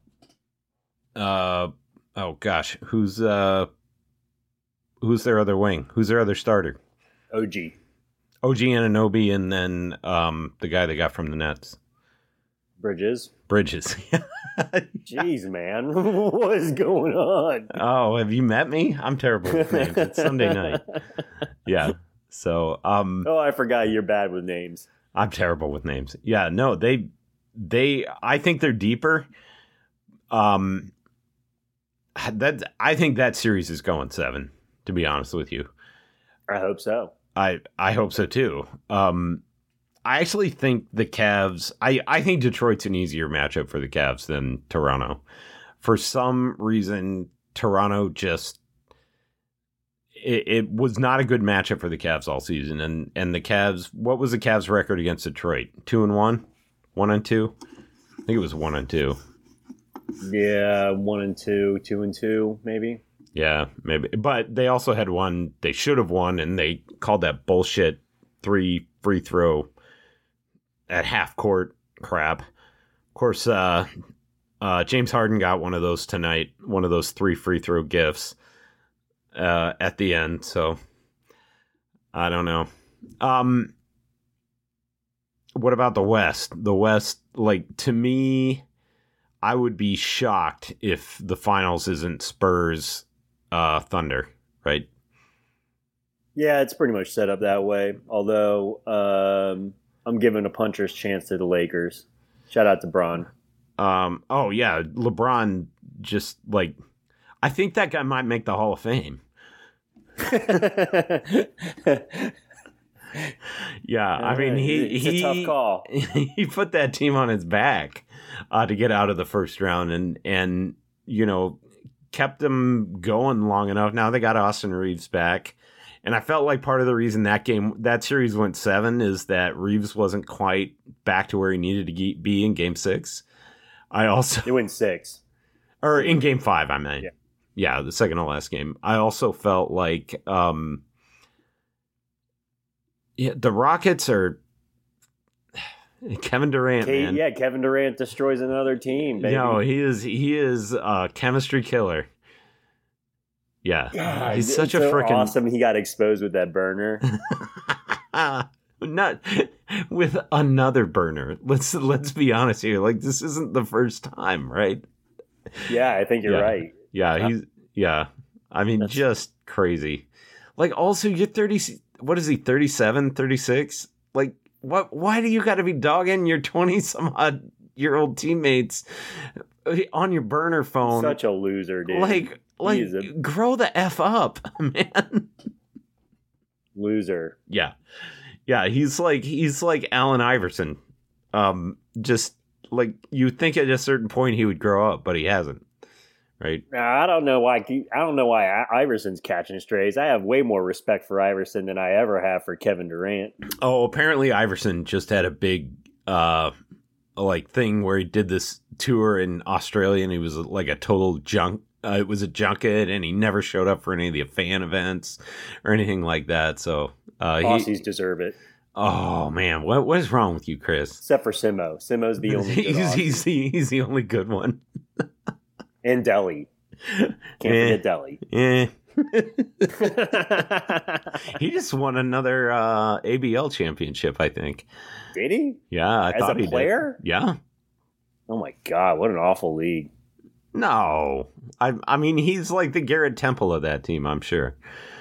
uh, oh gosh, who's uh, who's their other wing? Who's their other starter? O G. O G Anunoby, and then um, the guy they got from the Nets. Bridges. Bridges. Jeez, man. What is going on? Oh, have you met me? I'm terrible with names. It's Sunday night. Yeah. So, um, oh, I forgot you're bad with names. I'm terrible with names. Yeah, no, they, they, I think they're deeper. Um, that, I think that series is going seven, to be honest with you. I hope so. I, I hope so too. Um, I actually think the Cavs, I, I think Detroit's an easier matchup for the Cavs than Toronto. For some reason, Toronto just, it, it was not a good matchup for the Cavs all season. And, and the Cavs, what was the Cavs record against Detroit? Two and one? One and two? I think it was one and two. Yeah, one and two, two and two, maybe. Yeah, maybe. But they also had one they should have won, and they called that bullshit three free throw at half court crap. Of course, uh, uh, James Harden got one of those tonight, one of those three free throw gifts uh, at the end. So I don't know. Um, what about the West? The West, like, to me, I would be shocked if the finals isn't Spurs uh, Thunder, right? Yeah, it's pretty much set up that way. Although um, I'm giving a puncher's chance to the Lakers. Shout out to Bron. Um, oh, yeah. LeBron just, like, I think that guy might make the Hall of Fame. Yeah, I mean, he it's he a tough call. he put that team on his back uh, to get out of the first round, and and you know kept them going long enough. Now they got Austin Reeves back, and I felt like part of the reason that game that series went seven is that Reeves wasn't quite back to where he needed to be in Game Six. I also it went six, or in Game Five. I mean, yeah, yeah the second to last game. I also felt like. Um, Yeah, the Rockets are Kevin Durant, Kate, man. Yeah, Kevin Durant destroys another team, baby. No, he is he is a chemistry killer. Yeah, God, he's such a so freaking awesome. He got exposed with that burner. Not with another burner. Let's let's be honest here. Like this isn't the first time, right? Yeah, I think you're yeah. right. Yeah, he's yeah. I mean, That's... just crazy. Like, also, you're thirty. What is he? thirty-seven, thirty-six? Like, what? Why do you got to be dogging your twenty some odd year old teammates on your burner phone? Such a loser, dude. Like, like, a... grow the f up, man. Loser. Yeah, yeah. He's like he's like Allen Iverson. Um, just like you think at a certain point he would grow up, but he hasn't. Right. I don't know why. I don't know why Iverson's catching strays. I have way more respect for Iverson than I ever have for Kevin Durant. Oh, apparently Iverson just had a big, uh, like thing where he did this tour in Australia, and he was like a total junk. Uh, it was a junket, and he never showed up for any of the fan events or anything like that. So uh, Aussies he, deserve it. Oh man, what what is wrong with you, Chris? Except for Simo. Simo's the only. Good he's he's the, he's the only good one. And Delhi. Can't eh, forget Delhi. Eh. He just won another uh, A B L championship, I think. Did he? Yeah, I As thought a he player? did. Yeah. Oh my God, what an awful league. No. I I mean, he's like the Garrett Temple of that team, I'm sure.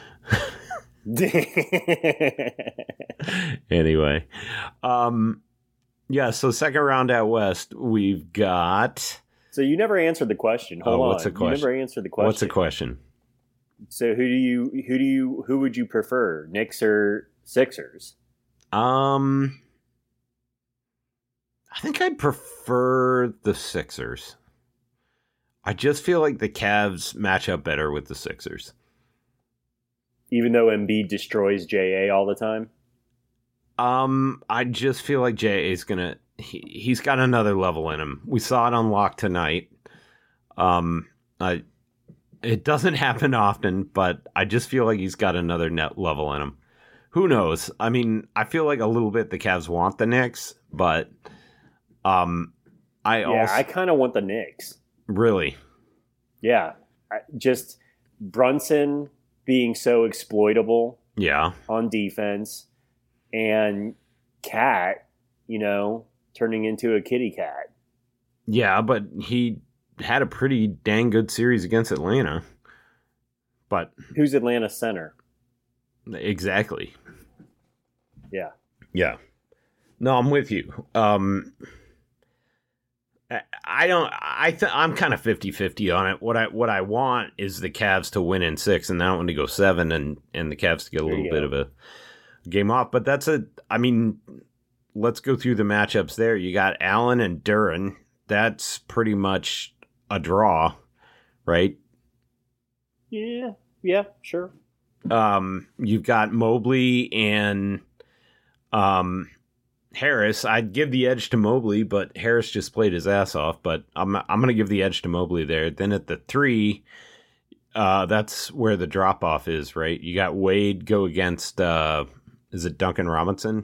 Anyway. Um, yeah, so second round out west, we've got... So you never answered the question. Hold oh, on. What's the question? You never answered the question. What's the question? So who do you who do you who would you prefer, Knicks or Sixers? Um, I think I'd prefer the Sixers. I just feel like the Cavs match up better with the Sixers. Even though Embiid destroys J A all the time? Um, I just feel like J A is gonna. He, he's got another level in him. We saw it unlock tonight. Um, I, it doesn't happen often, but I just feel like he's got another net level in him. Who knows? I mean, I feel like a little bit the Cavs want the Knicks, but um, I yeah, also I kind of want the Knicks. Really, yeah, I, just Brunson being so exploitable, yeah, on defense, and Cat, you know, turning into a kitty cat. Yeah, but he had a pretty dang good series against Atlanta. But who's Atlanta's center? Exactly. Yeah. Yeah. No, I'm with you. Um, I don't. I th- I'm kind of fifty-fifty on it. What I what I want is the Cavs to win in six, and I want to go seven, and and the Cavs to get a little bit of a game off. But that's a. I mean, let's go through the matchups there. You got Allen and Duren. That's pretty much a draw, right? Yeah. Yeah. Sure. Um, you've got Mobley and um. Harris. I'd give the edge to Mobley, but Harris just played his ass off. But I'm I'm going to give the edge to Mobley there. Then at the three, uh, that's where the drop off is, right? You got Wade go against. Uh, is it Duncan Robinson?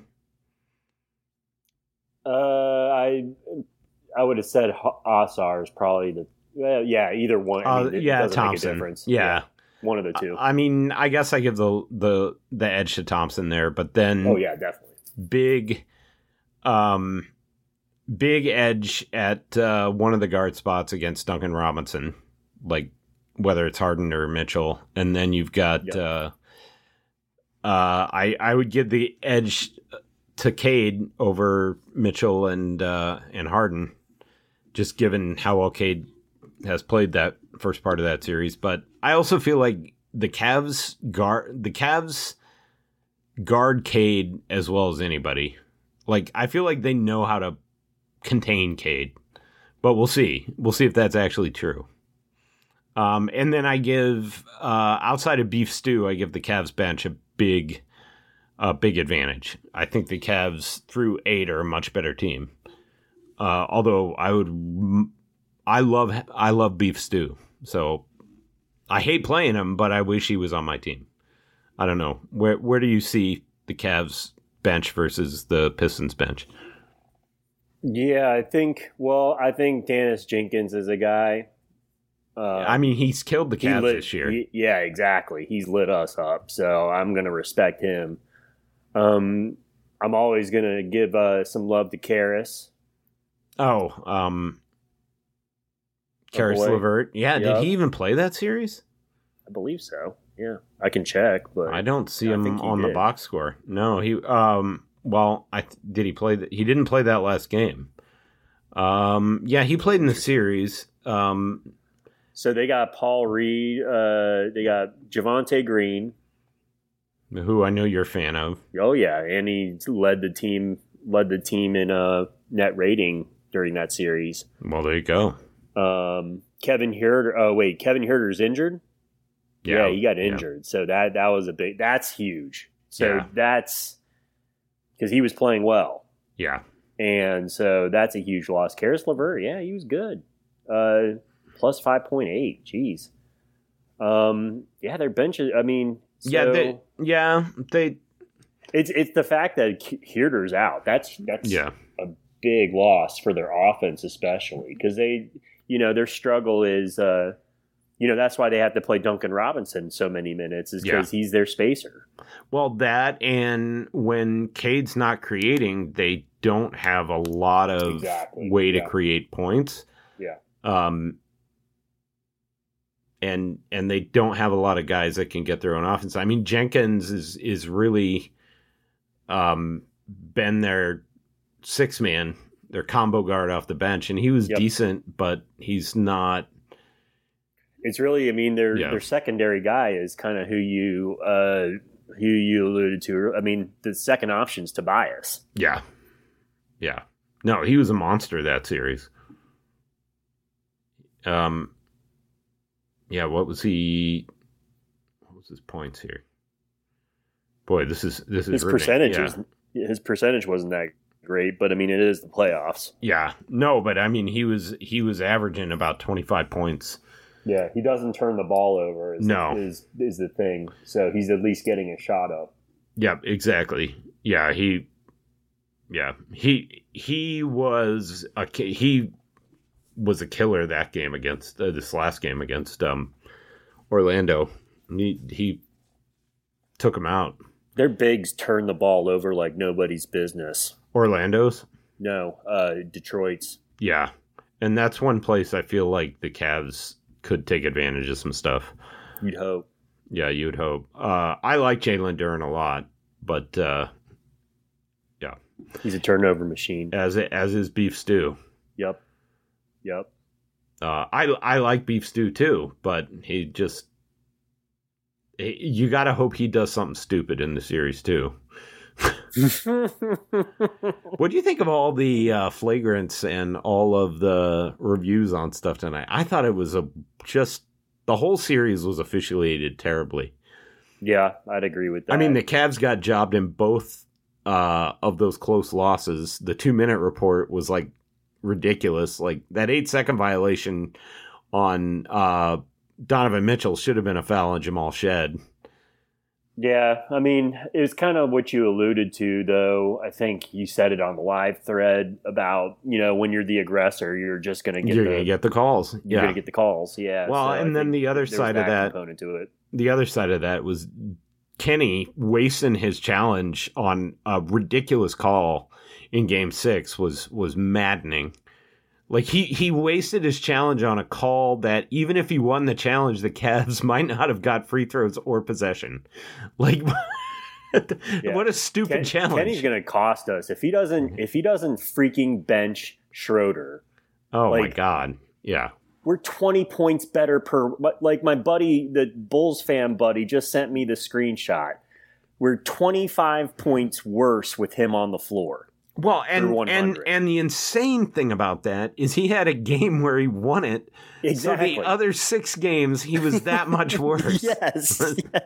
Uh, I I would have said Osar is probably the well, yeah either one. I mean, uh, it yeah, doesn't Thompson. Make a difference. Yeah. yeah, one of the two. I mean, I guess I give the the the edge to Thompson there, but then oh yeah, definitely big. Um, big edge at uh, one of the guard spots against Duncan Robinson, like whether it's Harden or Mitchell, and then you've got. Yep. Uh, uh, I I would give the edge to Cade over Mitchell and uh, and Harden, just given how well Cade has played that first part of that series. But I also feel like the Cavs guard the Cavs guard Cade as well as anybody. Like, I feel like they know how to contain Cade, but we'll see. We'll see if that's actually true. Um, and then I give, uh, outside of beef stew, I give the Cavs bench a big, a big advantage. I think the Cavs through eight are a much better team. Uh, although I would, I love, I love beef stew. So I hate playing him, but I wish he was on my team. I don't know. Where, where do you see the Cavs bench versus the Pistons bench? Yeah, I think, well, I think Dennis Jenkins is a guy. Uh, I mean, he's killed the Cavs lit, this year. He, yeah, exactly. He's lit us up, so I'm going to respect him. Um, I'm always going to give uh, some love to Karis. Oh, um, Karis LeVert. Yeah, yep. Did he even play that series? I believe so. Yeah, I can check, but I don't see I him on did. the box score. No, he. Um, well, I did he play? The, he didn't play that last game. Um, yeah, he played in the series. Um. So they got Paul Reed. Uh, they got Javonte Green, who I know you're a fan of. Oh yeah, and he led the team led the team in uh, net rating during that series. Well, there you go. Um, Kevin Huerter. Oh wait, Kevin Huerter's injured. Yeah, yeah he got injured. Yeah. So that that was a big. That's huge. So yeah. that's because he was playing well. Yeah, and so that's a huge loss. Karis LeVert. Yeah, he was good. Uh. Plus five point eight. Jeez. Um, yeah, their benches. I mean, so yeah, they, yeah, they. It's it's the fact that Huerter's out. That's that's yeah. a big loss for their offense, especially because they, you know, their struggle is, uh, you know, that's why they have to play Duncan Robinson so many minutes is because yeah. he's their spacer. Well, that and when Cade's not creating, they don't have a lot of exactly. way yeah. to create points. Yeah. Um. And and they don't have a lot of guys that can get their own offense. I mean, Jenkins is is really um, been their six man, their combo guard off the bench, and he was yep. decent, but he's not. It's really, I mean, their yeah. their secondary guy is kind of who you uh, who you alluded to. I mean, the second option is Tobias. Yeah, yeah. No, he was a monster that series. Um. Yeah, what was he? What was his points here? Boy, this is this is his riveting. percentages. Yeah. His percentage wasn't that great, but I mean, it is the playoffs. Yeah, no, but I mean, he was he was averaging about twenty-five points. Yeah, he doesn't turn the ball over. Is no, the, is is the thing. So he's at least getting a shot up. Yeah, exactly. Yeah, he. Yeah, he he was a he. was a killer that game against uh, this last game against um, Orlando. He, he took him out. Their bigs turn the ball over like nobody's business. Orlando's? No, uh, Detroit's. Yeah, and that's one place I feel like the Cavs could take advantage of some stuff. You'd hope. Yeah, you'd hope. Uh, I like Jalen Duren a lot, but uh, yeah, he's a turnover machine. As as is beef stew. Yep. Yep. Uh, I I like beef stew too, but he just he, you got to hope he does something stupid in the series too. What do you think of all the uh, flagrants and all of the reviews on stuff tonight? I thought it was a just the whole series was officiated terribly. Yeah, I'd agree with that. I mean, the Cavs got jobbed in both uh, of those close losses. The two minute report was like ridiculous. Like that eight second violation on uh, Donovan Mitchell should have been a foul on Jamal Shed. Yeah, I mean, it was kind of what you alluded to, though. I think you said it on the live thread about, you know, when you're the aggressor, you're just going to get you're the gonna get the calls. You're yeah. going to get the calls. Yeah. Well, so and I then the other side of that component to it. The other side of that was Kenny wasting his challenge on a ridiculous call in game six was was maddening. Like he, he wasted his challenge on a call that even if he won the challenge, the Cavs might not have got free throws or possession. Like yeah. What a stupid Ken, challenge. Kenny's gonna cost us if he doesn't if he doesn't freaking bench Schroeder. Oh like, my god. Yeah. We're twenty points better per like my buddy, the Bulls fan buddy, just sent me the screenshot. we're twenty-five points worse with him on the floor. Well, and and and the insane thing about that is he had a game where he won it. Exactly. So the other six games, he was that much worse. Yes.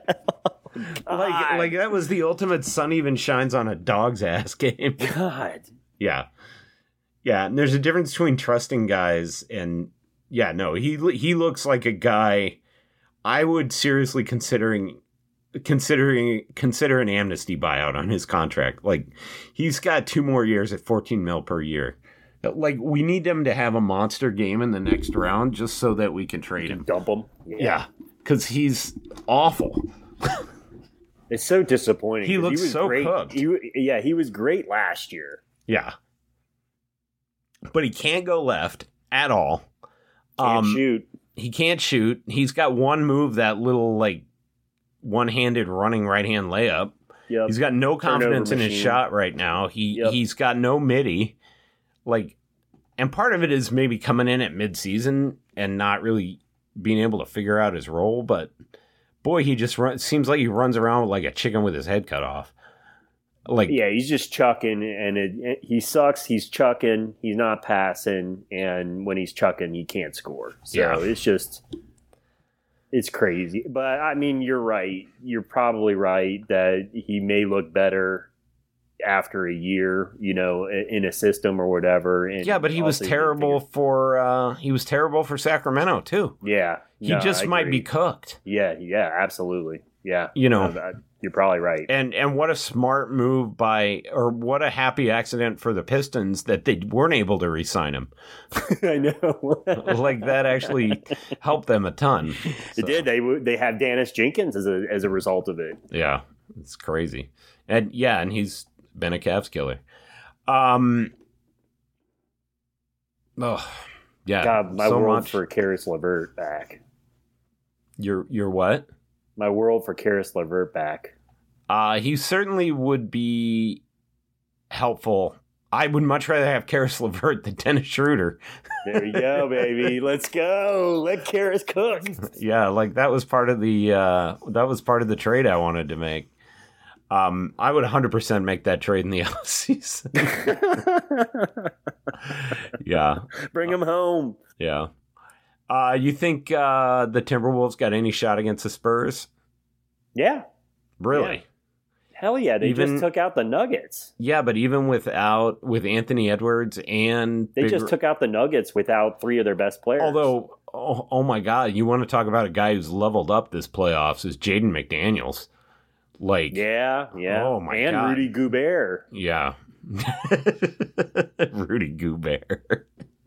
Oh, like like that was the ultimate sun even shines on a dog's ass game. God. Yeah. Yeah, and there's a difference between trusting guys and yeah, no, he he looks like a guy I would seriously considering considering consider an amnesty buyout on his contract. Like he's got two more years at fourteen mil per year. Like we need him to have a monster game in the next round just so that we can trade him. Dump him. Yeah, because yeah, he's awful. It's so disappointing. He looks he was so great. cooked. He, yeah, he was great last year. Yeah, but he can't go left at all. Can't um, shoot. He can't shoot. He's got one move, that little like one-handed running right-hand layup. Yep. He's got no confidence Turnover in his machine. shot right now. He Yep. he's got no midi. Like, and part of it is maybe coming in at mid-season and not really being able to figure out his role. But boy, he just runs. Seems like he runs around like a chicken with his head cut off. Like, Yeah, he's just chucking, and it, it, he sucks. He's chucking. He's not passing, and when he's chucking, he can't score. So Yeah. it's just, it's crazy. But I mean, you're right. You're probably right that he may look better after a year, you know, in a system or whatever. And yeah, but he was also you terrible figure- for uh, he was terrible for Sacramento too. Yeah, He no, just I might agree. be cooked. Yeah, yeah, absolutely. Yeah, You know. No, that- you're probably right. And and what a smart move by, or what a happy accident for the Pistons that they weren't able to re-sign him. I know. Like that actually helped them a ton. It So, did. They w- they have Dennis Jenkins as a as a result of it. Yeah, it's crazy. And yeah, and he's been a Cavs killer. Um. Oh, yeah. God, my so world much. for Karis LeVert back. Your your what? My world for Karis LeVert back. Uh, he certainly would be helpful. I would much rather have Karis LeVert than Dennis Schroeder. There you go, baby. Let's go. Let Karis cook. Yeah, like that was part of the uh, that was part of the trade I wanted to make. Um, I would one hundred percent make that trade in the offseason. Yeah, Bring him home. yeah. Uh, you think uh, the Timberwolves got any shot against the Spurs? Yeah. Really? Hell yeah. They Even- just took out the Nuggets. Yeah, but even without with Anthony Edwards and They Big just R- took out the Nuggets without three of their best players. although oh, oh my god, you want to talk about a guy who's leveled up this playoffs is Jaden McDaniels. Like Yeah, yeah. Oh, my and God. Rudy Gobert. Yeah. Rudy Gobert.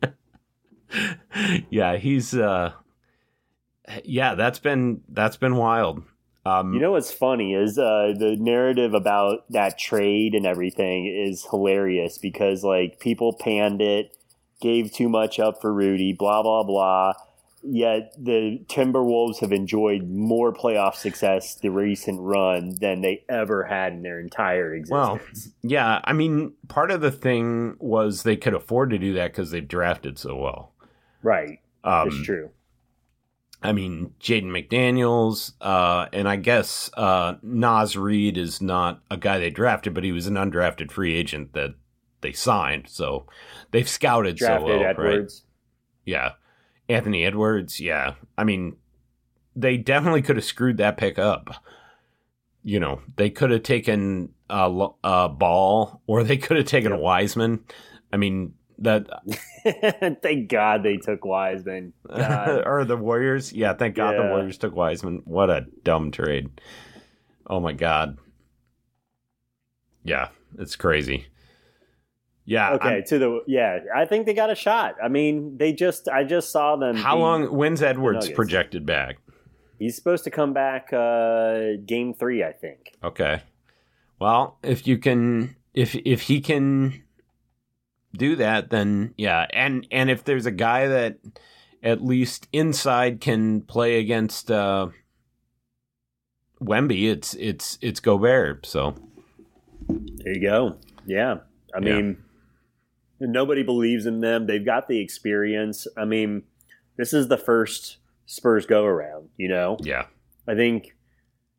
Yeah, he's uh yeah, that's been that's been wild. Um You know what's funny is uh, the narrative about that trade and everything is hilarious because like people panned it, gave too much up for Rudy, blah blah blah. Yet the Timberwolves have enjoyed more playoff success the recent run than they ever had in their entire well, existence. yeah, I mean, part of the thing was they could afford to do that because they've drafted so well. Right, Um, it's true. I mean, Jaden McDaniels, uh, and I guess uh, Naz Reid is not a guy they drafted, but he was an undrafted free agent that they signed. So they've scouted Drafted so well, Edwards. right? Yeah. Anthony Edwards, yeah. I mean, they definitely could have screwed that pick up. You know, they could have taken a, Lo- a Ball, or they could have taken a Wiseman. I mean, that Thank God they took Wiseman. God. or the Warriors. Yeah, thank God the Yeah. Warriors took Wiseman. What a dumb trade. Oh my God. Yeah, it's crazy. Yeah. Okay, I'm- to the yeah, I think they got a shot. I mean, they just I just saw them. how beat- long? When's Edwards Nuggets. projected back? He's supposed to come back uh game three, I think. Okay. Well, if you can, if if he can do that, then yeah, and and if there's a guy that at least inside can play against uh, Wemby, it's it's it's Gobert. So There you go. Yeah. I Yeah. mean, nobody believes in them. They've got the experience. I mean, this is the first Spurs go around, you know? yeah, I think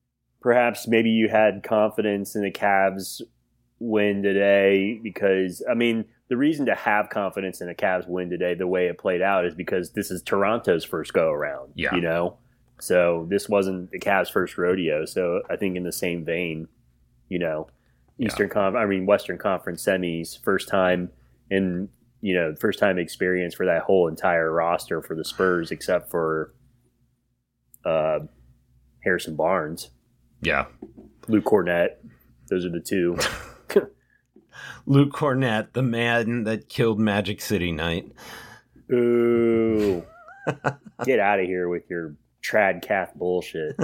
perhaps maybe you had confidence in the Cavs win today because, I mean, the reason to have confidence in the Cavs win today the way it played out is because this is Toronto's first go-around, Yeah. you know? So this wasn't the Cavs' first rodeo. So I think in the same vein, you know, Eastern yeah. Conf- I mean, Western Conference semis, first time in, you know, first time experience for that whole entire roster for the Spurs except for uh, Harrison Barnes. Yeah. Luke Cornett. Those are the two. Luke Cornett, the man that killed Magic City Night. Ooh. Get out of here with your trad calf bullshit.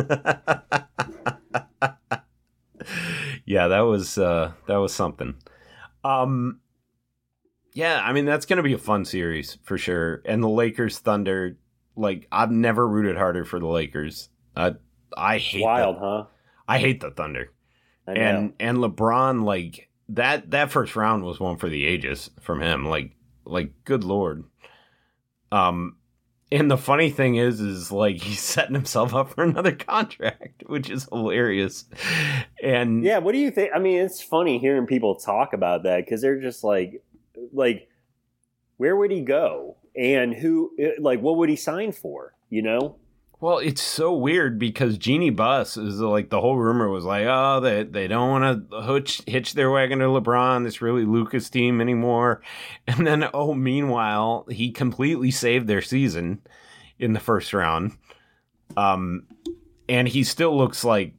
Yeah, that was uh, that was something. Um, yeah, I mean, that's going to be a fun series for sure. And the Lakers Thunder, like, I've never rooted harder for the Lakers. I I hate Wild, the, huh? I hate the Thunder. I know. And and LeBron, like, that that first round was one for the ages from him. Like like good Lord. Um and the funny thing is is like he's setting himself up for another contract, which is hilarious. And yeah, what do you think? I mean, it's funny hearing people talk about that because they're just like like where would he go? And who like what would he sign for, you know? Well, it's so weird because Jeannie Buss is like the whole rumor was like, oh, they they don't want to hitch, hitch their wagon to LeBron, this really Lucas team anymore. And then, oh, meanwhile, he completely saved their season in the first round. Um, and he still looks like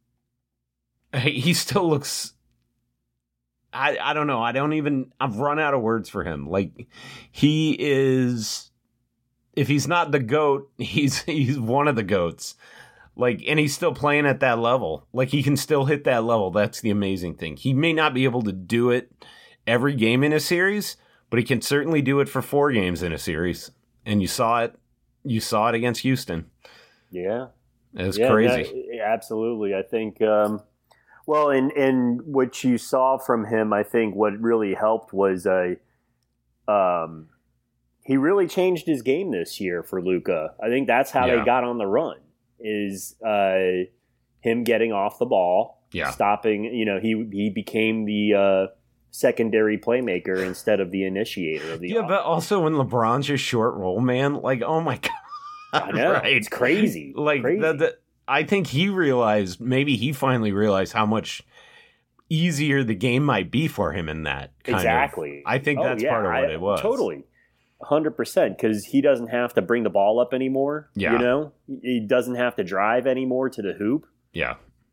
he still looks. I I don't know. I don't even. I've run out of words for him. Like he is. If he's not the GOAT, he's he's one of the GOATs. Like, and he's still playing at that level. Like, he can still hit that level. That's the amazing thing. He may not be able to do it every game in a series, but he can certainly do it for four games in a series. And you saw it. You saw it against Houston. Yeah, it was yeah, crazy. That, absolutely. I think. Um, well, and and what you saw from him, I think, what really helped was a. Um, He really changed his game this year for Luka. I think that's how yeah. they got on the run, is uh, him getting off the ball, yeah. stopping. You know, he he became the uh, secondary playmaker instead of the initiator of the Yeah, offense. but also when LeBron's your short roll man, like, oh my God. I know. Right. It's crazy. Like, crazy. The, the, I think he realized, maybe he finally realized how much easier the game might be for him in that. Kind exactly. Of. I think oh, that's yeah, part of what I, it was. Totally. one hundred percent, because he doesn't have to bring the ball up anymore. Yeah. You know? He doesn't have to drive anymore to the hoop. Yeah.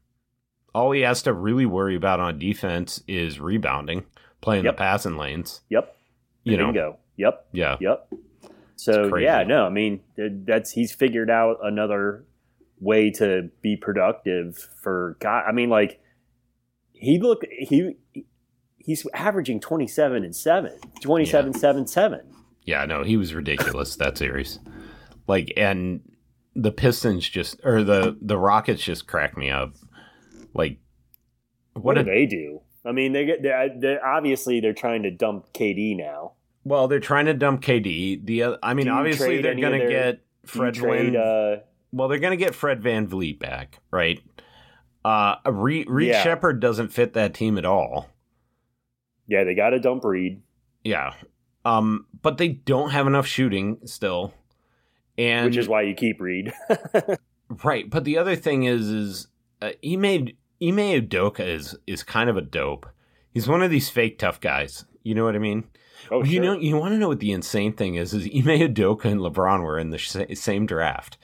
All he has to really worry about on defense is rebounding, playing Yep. the passing lanes. Yep. You know. Bingo. Yep. Yeah. Yep. So, crazy. yeah, no, I mean, that's he's figured out another way to be productive for God. I mean, like, he look, he, he's averaging twenty-seven and seven, twenty-seven, Yeah. seven, seven. Yeah, no, he was ridiculous that series. Like, and the Pistons just, or the, the Rockets just cracked me up. Like, What, what do a, they do? I mean, they get, they're, they're obviously they're trying to dump K D now. well, they're trying to dump K D. The, uh, I mean, Do you obviously trade they're any going of to their- get Do Fred you trade, Van. uh, Well, they're going to get Fred Van Vliet back, right? Uh, Reed, Reed Yeah. Shepherd doesn't fit that team at all. yeah, they got to dump Reed. Yeah. Um, but they don't have enough shooting still. And Which is why you keep Reed. right, but the other thing is is uh, Ime Ime Udoka is is kind of a dope. He's one of these fake tough guys. You know what I mean? Oh, You sure. know, you want to know what the insane thing is? Is Ime Udoka and LeBron were in the sh- same draft.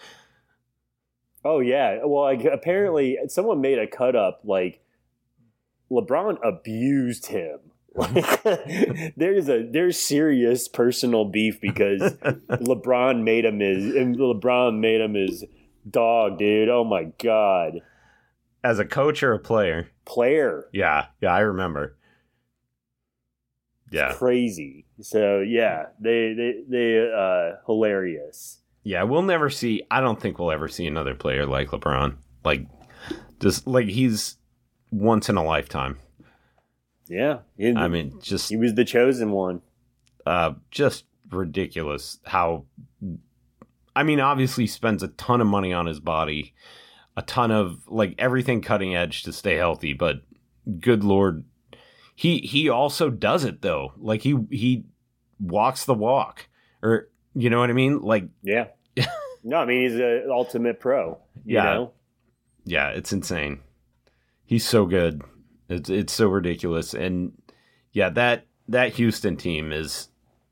Oh yeah. Well, like, apparently someone made a cut up like LeBron abused him. Like, there's a there's serious personal beef because LeBron made him his and LeBron made him his dog, dude. Oh my god. As a coach or a player? Player. Yeah, yeah, I remember. Yeah, Crazy. So yeah, they they they uh hilarious. yeah. We'll never see. I don't think we'll ever see another player like LeBron. Like, just like he's once in a lifetime. Yeah. He, I mean, just he was the chosen one. uh, just ridiculous how. I mean, obviously, he spends a ton of money on his body. a ton of like everything cutting edge to stay healthy, but good Lord, he he also does it though. Like he he walks the walk, or you know what I mean? Like yeah, no, I mean he's an ultimate pro. You yeah, know? yeah, it's insane. He's so good. It's it's so ridiculous, and yeah, that that Houston team is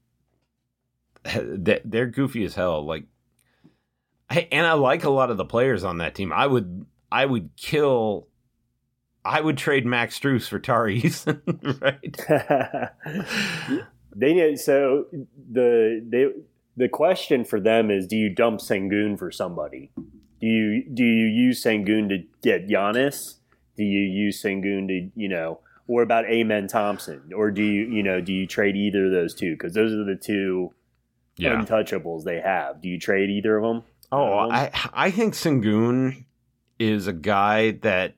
they're goofy as hell. Like. And I like a lot of the players on that team. I would, I would kill, I would trade Max Strus for Tari Eason, right? They need so the they the question for them is: do you dump Sengun for somebody? Do you do you use Sengun to get Giannis? Do you use Sengun to you know? Or about Amen Thompson? Or do you you know do you trade either of those two? Because those are the two yeah. untouchables they have. Do you trade either of them? Oh, um, I I think Sengun is a guy that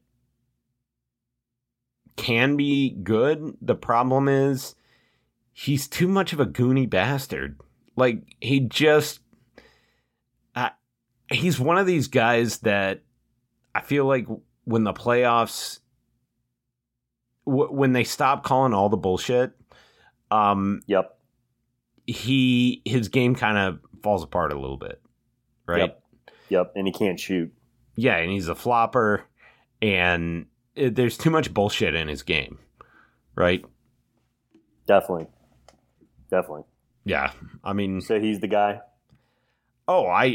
can be good. The problem is he's too much of a goony bastard. Like he just, uh, he's one of these guys that I feel like when the playoffs, w- when they stop calling all the bullshit, um, yep, he his game kind of falls apart a little bit. Right. Yep. Yep. And he can't shoot. Yeah. And he's a flopper. And it, there's too much bullshit in his game. Right. Definitely. Definitely. Yeah. I mean. So he's the guy? Oh, I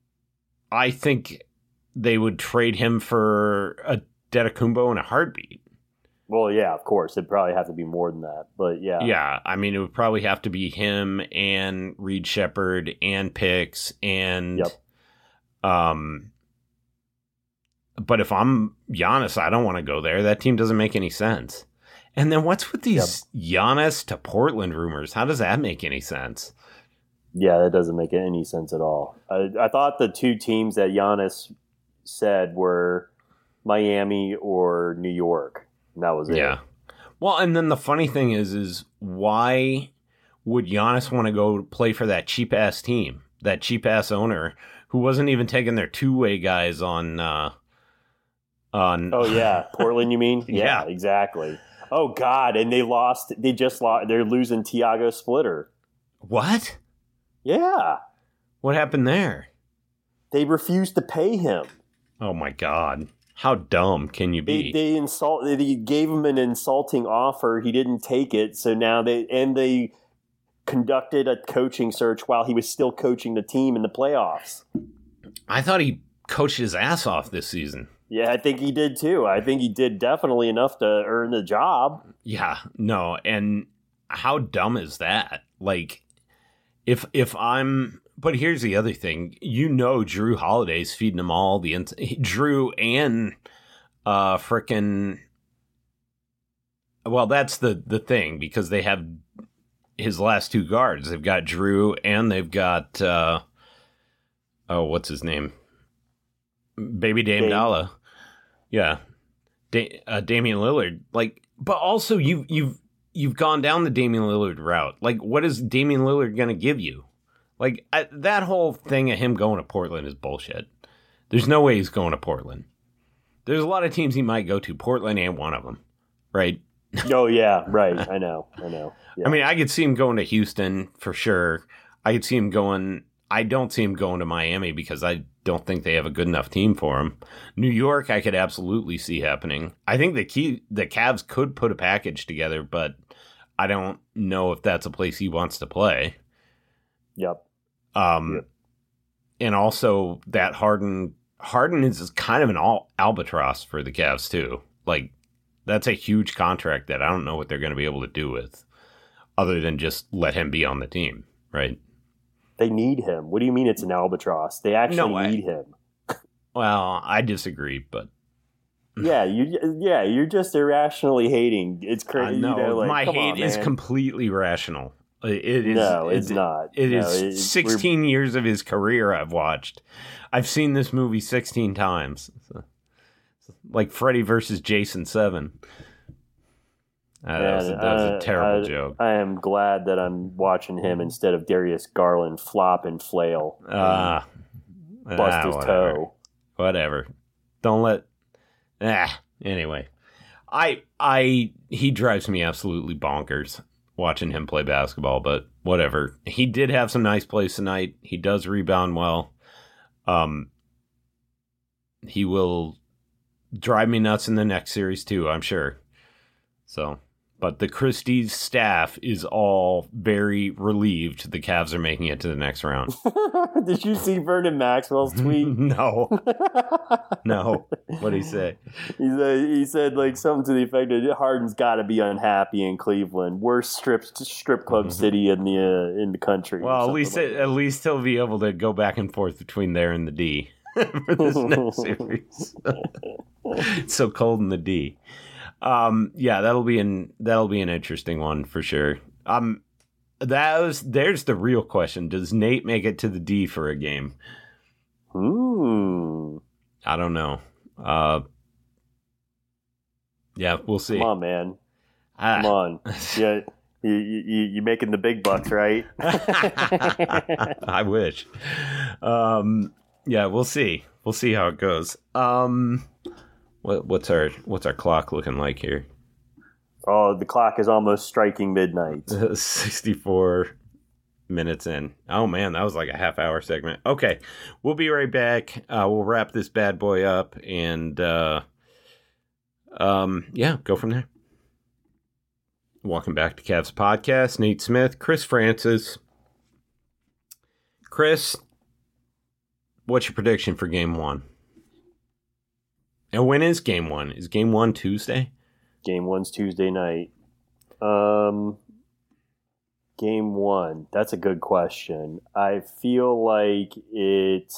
I think they would trade him for a Antetokounmpo in a heartbeat. Well, yeah, of course. It'd probably have to be more than that. But yeah. Yeah. I mean, it would probably have to be him and Reed Shepherd and Picks and yep. um but if I'm Giannis, I don't want to go there. That team doesn't make any sense. And then what's with these yep. Giannis to Portland rumors? How does that make any sense? Yeah, that doesn't make any sense at all. I, I thought the two teams that Giannis said were Miami or New York. And that was it. Yeah. Well, and then the funny thing is, is why would Giannis want to go play for that cheap ass team, that cheap ass owner who wasn't even taking their two way guys on? Uh, on. Oh yeah, Portland. You mean? Yeah, yeah, exactly. Oh God, and they lost. They just lost. They're losing Tiago Splitter. What? Yeah. What happened there? They refused to pay him. Oh my God. How dumb can you be? They, they insult. They gave him an insulting offer. He didn't take it. So now they and they conducted a coaching search while he was still coaching the team in the playoffs. I thought he coached his ass off this season. Yeah, I think he did too. I think he did definitely enough to earn the job. Yeah, no, and how dumb is that? Like, if if I'm. But here's the other thing. You know Drew Holiday's feeding them all. the Drew and uh, frickin' Well, that's the, the thing, because they have his last two guards. They've got Drew and they've got, uh, oh, what's his name? Baby Dame, Dame. Dalla. Yeah. Da- uh, Damian Lillard. Like, but also you, you've, you've gone down the Damian Lillard route. Like, what is Damian Lillard going to give you? Like, I, that whole thing of him going to Portland is bullshit. There's no way he's going to Portland. There's a lot of teams he might go to. Portland ain't one of them, right? Oh, yeah, right. I know, I know. Yeah. I mean, I could see him going to Houston for sure. I could see him going... I don't see him going to Miami because I don't think they have a good enough team for him. New York, I could absolutely see happening. I think the key, the Cavs could put a package together, but I don't know if that's a place he wants to play. Yep. Um, yep. And also that Harden, Harden is kind of an all albatross for the Cavs too. Like, that's a huge contract that I don't know what they're going to be able to do with, other than just let him be on the team, right? They need him. What do you mean it's an albatross? They actually no, need him. Well, I disagree, but yeah, you yeah, you're just irrationally hating. It's crazy. Uh, no, you know, like, my come hate on, is man. completely rational. It is. No, it's it, not. It no, is it, sixteen years of his career I've watched. I've seen this movie sixteen times. So, like Freddy versus Jason seven. Uh, that, was, that was a terrible I, joke. I am glad that I'm watching him instead of Darius Garland flop and flail. Ah, uh, bust ah, his whatever. toe. Whatever. Don't let. Ah. Anyway, I I he drives me absolutely bonkers watching him play basketball. But whatever. He did have some nice plays tonight. He does rebound well. Um. He will drive me nuts in the next series too, I'm sure. So, but the Christie's staff is all very relieved the Cavs are making it to the next round. Did you see Vernon Maxwell's tweet? No. No. What did he say? He said, he said like something to the effect of Harden's got to be unhappy in Cleveland, worst strip strip club city in the uh, in the country. Well, at least like it, at least he'll be able to go back and forth between there and the D for this next series. It's so cold in the D. Um, yeah, that'll be an that'll be an interesting one for sure. Um, that was there's the real question: does Nate make it to the D for a game? Ooh, I don't know. Uh, yeah, we'll see. Come on, man. Ah. Come on. Yeah, you you you making the big bucks, right? I wish. Um, yeah, we'll see. We'll see how it goes. Um. What, what's our what's our clock looking like here? Oh, the clock is almost striking midnight. sixty-four minutes in. Oh, man, that was like a half-hour segment. Okay, we'll be right back. Uh, we'll wrap this bad boy up and, uh, um, yeah, go from there. Welcome back to Cavs Podcast. Nate Smith, Chris Francis. Chris, what's your prediction for Game One? And when is game one? Is game one Tuesday? Game one's Tuesday night. Um, game one. That's a good question. I feel like it.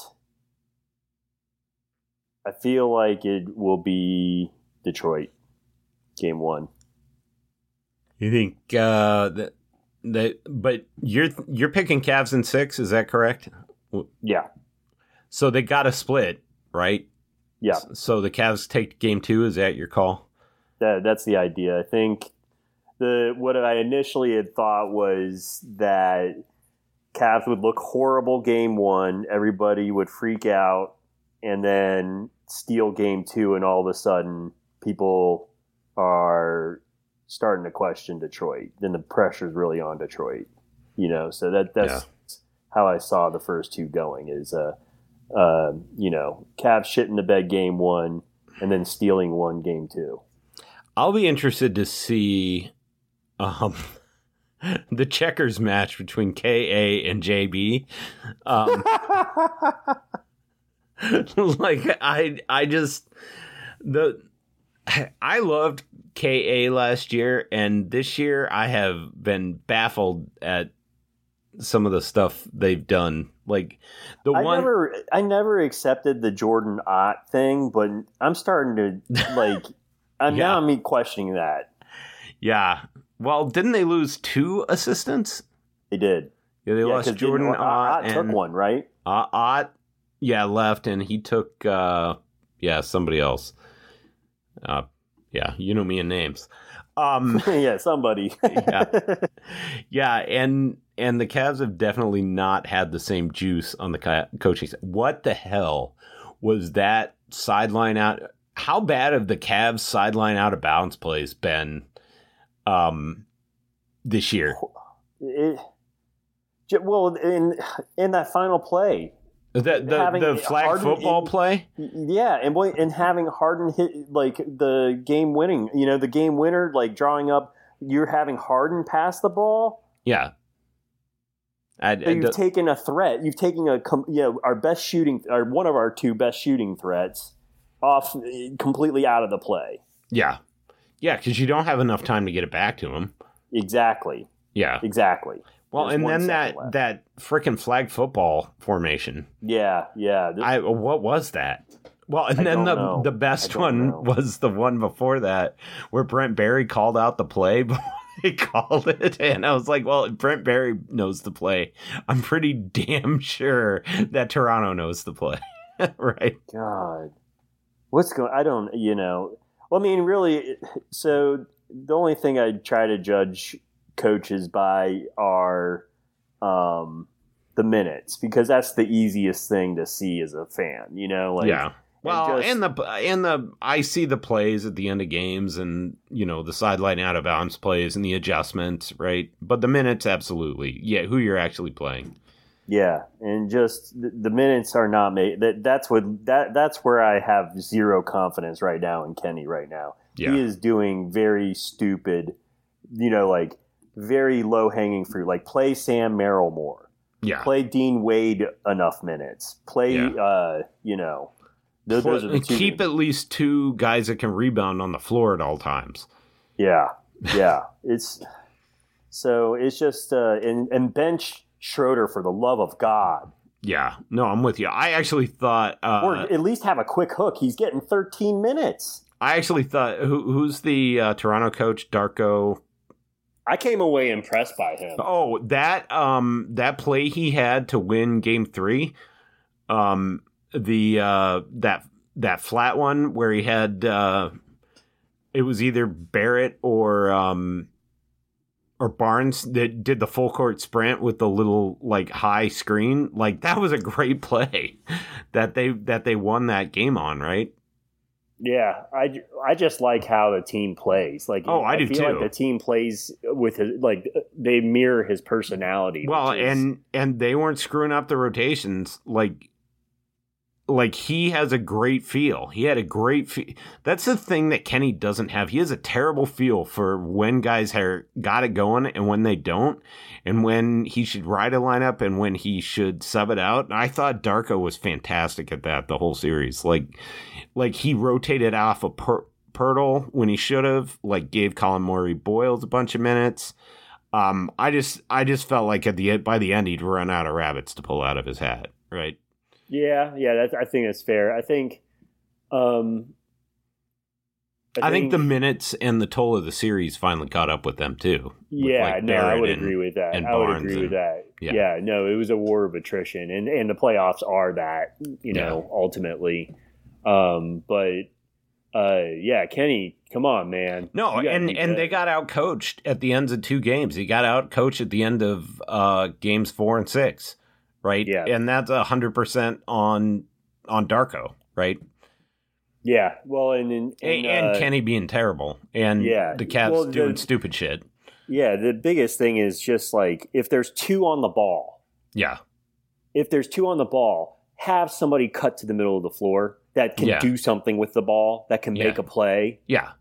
I feel like it will be Detroit. Game one. You think uh, that that? But you're you're picking Cavs in six. Is that correct? Yeah. So they got to split, right? Yeah. So the Cavs take game two. Is that your call? That, that's the idea. I think the what I initially had thought was that Cavs would look horrible game one. Everybody would freak out and then steal game two. And all of a sudden people are starting to question Detroit. Then the pressure's really on Detroit, you know? So that that's yeah. how I saw the first two going is, uh, Uh, you know, Cavs shit in the bed game one and then stealing one game two. I'll be interested to see um, the checkers match between K A and J B. Um, like I, I just the I loved K A last year, and this year I have been baffled at some of the stuff they've done. Like the I one never I never accepted the Jordan Ott thing, but I'm starting to like I'm yeah. now I'm questioning that. Yeah. Well, didn't they lose two assistants? They did. Yeah, they yeah, lost Jordan Ott, Ott and took one, right? Uh, Ott, yeah, left, and he took uh, yeah, somebody else. Uh, yeah, you know me and names. Um, yeah, somebody. yeah, yeah, and and the Cavs have definitely not had the same juice on the co- coaching side. What the hell was that sideline out? How bad have the Cavs sideline out of bounds plays been um, this year? It, well, in in that final play. The the, the flag Harden football in, play, yeah, and boy, and having Harden hit like the game winning, you know, the game winner, like drawing up, you're having Harden pass the ball. Yeah, I, so you've I, taken a threat. You've taken a, you know, our best shooting, or one of our two best shooting threats, off completely out of the play. Yeah, yeah, because you don't have enough time to get it back to him. Exactly. Yeah. Exactly. Well, There's and then that left. that freaking flag football formation. Yeah, yeah. I what was that? Well, and I then the know. the best one know. was the one before that, where Brent Barry called out the play before they called it, and I was like, "Well, Brent Barry knows the play. I'm pretty damn sure that Toronto knows the play, right?" God, what's going? I don't. You know. Well, I mean, really. So the only thing I try to judge coaches by are um, the minutes, because that's the easiest thing to see as a fan, you know, like, yeah. Well, and, just, and the and the I see the plays at the end of games, and you know the sideline out of bounds plays and the adjustments, right? But the minutes, absolutely, yeah. Who you're actually playing? Yeah, and just the, the minutes are not made. That that's what that that's where I have zero confidence right now in Kenny. Right now, Yeah. he is doing very stupid, you know, like very low hanging fruit. Like play Sam Merrill more. Yeah, Play Dean Wade enough minutes. Play, Yeah. uh, you know, those, those are the two. Keep at least two guys that can rebound on the floor at all times. Yeah, yeah. It's so it's just uh, and and bench Schroeder for the love of God, Yeah, no, I'm with you. I actually thought, uh, or at least have a quick hook. He's getting thirteen minutes. I actually thought, who, who's the uh, Toronto coach, Darko? I came away impressed by him. Oh, that um, that play he had to win Game Three, um, the uh, that that flat one where he had uh, it was either Barrett or um, or Barnes that did the full court sprint with the little like high screen. Like that was a great play that they that they won that game on, right? Yeah, I, I just like how the team plays. Like, Oh, I do feel too. like the team plays with his, like they mirror his personality. Well, which is- and and they weren't screwing up the rotations. Like, like he has a great feel. He had a great feel. That's the thing that Kenny doesn't have. He has a terrible feel for when guys are got it going and when they don't, and when he should ride a lineup and when he should sub it out. I thought Darko was fantastic at that the whole series. Like, like he rotated off a per- Pirtle when he should have. Like, gave Colin Murray Boyles a bunch of minutes. Um, I just, I just felt like at the by the end he'd run out of rabbits to pull out of his hat. Right. yeah, yeah, that's, I think that's fair. I think, um, I think the minutes and the toll of the series finally caught up with them too. with, Yeah, like, no, I Barrett would and- agree with that. and I would Barnes agree and- with that. yeah. Yeah. no, it was a war of attrition, and and the playoffs are that, you know, Yeah. ultimately. Um, but uh, yeah, Kenny, come on, man. No, You gotta and beat and that. they got out coached at the ends of two games. He got out coached at the end of uh, games four and six, right? Yeah. and that's a hundred percent on on Darko, right? yeah, well, and and, And, and, and uh, Kenny being terrible, and yeah, the Cavs well, the- doing stupid shit. yeah, the biggest thing is just like if there's two on the ball, Yeah, if there's two on the ball, have somebody cut to the middle of the floor that can Yeah. do something with the ball, that can Yeah. make a play. yeah,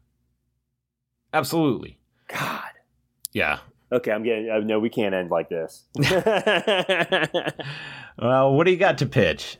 absolutely. God. Yeah. Okay, I'm getting. Uh, no, we can't end like this. Well, what do you got to pitch?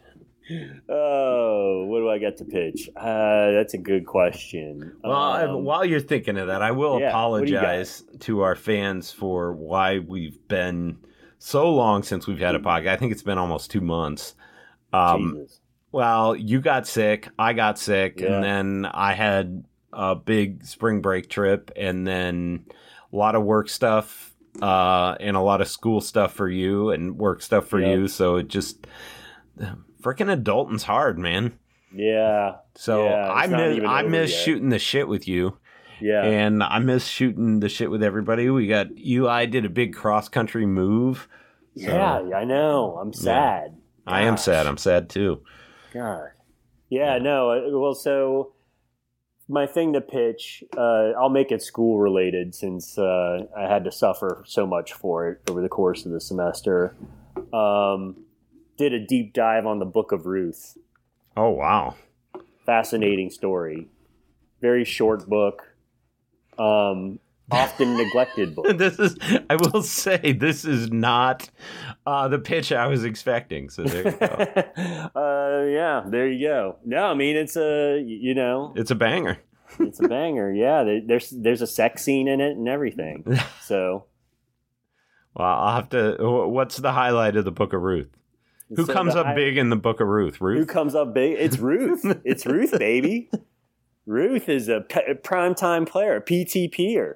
Oh, what do I got to pitch? Uh, that's a good question. Well, I- Um, while you're thinking of that, I will yeah, what do you got? apologize to our fans for why we've been so long since we've had a podcast. I think it's been almost two months. Um, Jesus. well, you got sick, I got sick, Yeah. and then I had a big spring break trip, and then a lot of work stuff, uh, and a lot of school stuff for you, and work stuff for Yep. you. So it just freaking adulting's hard, man. Yeah, So Yeah, I it's not miss even I over miss yet. shooting the shit with you. yeah, And I miss shooting the shit with everybody. We got Eli did a big cross country move. So yeah. I know. I'm sad. I am Gosh. sad. I'm sad too. God. Yeah, no. uh, Well, so my thing to pitch, uh, I'll make it school related since uh, I had to suffer so much for it over the course of the semester. Um, did a deep dive on the Book of Ruth. Oh wow. Fascinating story. Very short book. Um, often neglected book. This is I will say this is not uh, the pitch I was expecting. So there you go. uh, yeah, there you go. No, I mean it's a you know It's a banger. it's a banger. Yeah, there- there's there's a sex scene in it and everything. So Well, I'll have to. What's the highlight of the Book of Ruth? Who so comes the up hi- big in the Book of Ruth? Who Ruth. comes up big? It's Ruth. It's Ruth, baby. Ruth is a p- primetime player, P T P-er.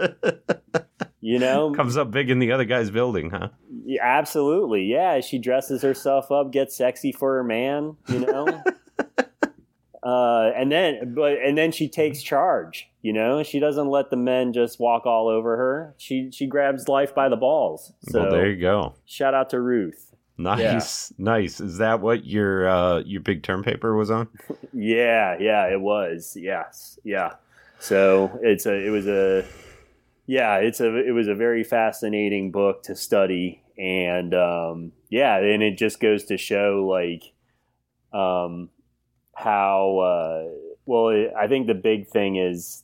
You know, Comes up big in the other guy's building, huh? Yeah, absolutely. Yeah, she dresses herself up, gets sexy for her man. You know, uh, and then but and then she takes charge. You know, she doesn't let the men just walk all over her. She she grabs life by the balls. So Well, there you go. shout out to Ruth. Nice, yeah. nice. Is that what your uh, your big term paper was on? yeah, yeah, it was. Yes, yeah. So it's a, it was a, yeah, it's a, it was a very fascinating book to study, and um, yeah, and it just goes to show like, um, how uh, well. It, I think the big thing is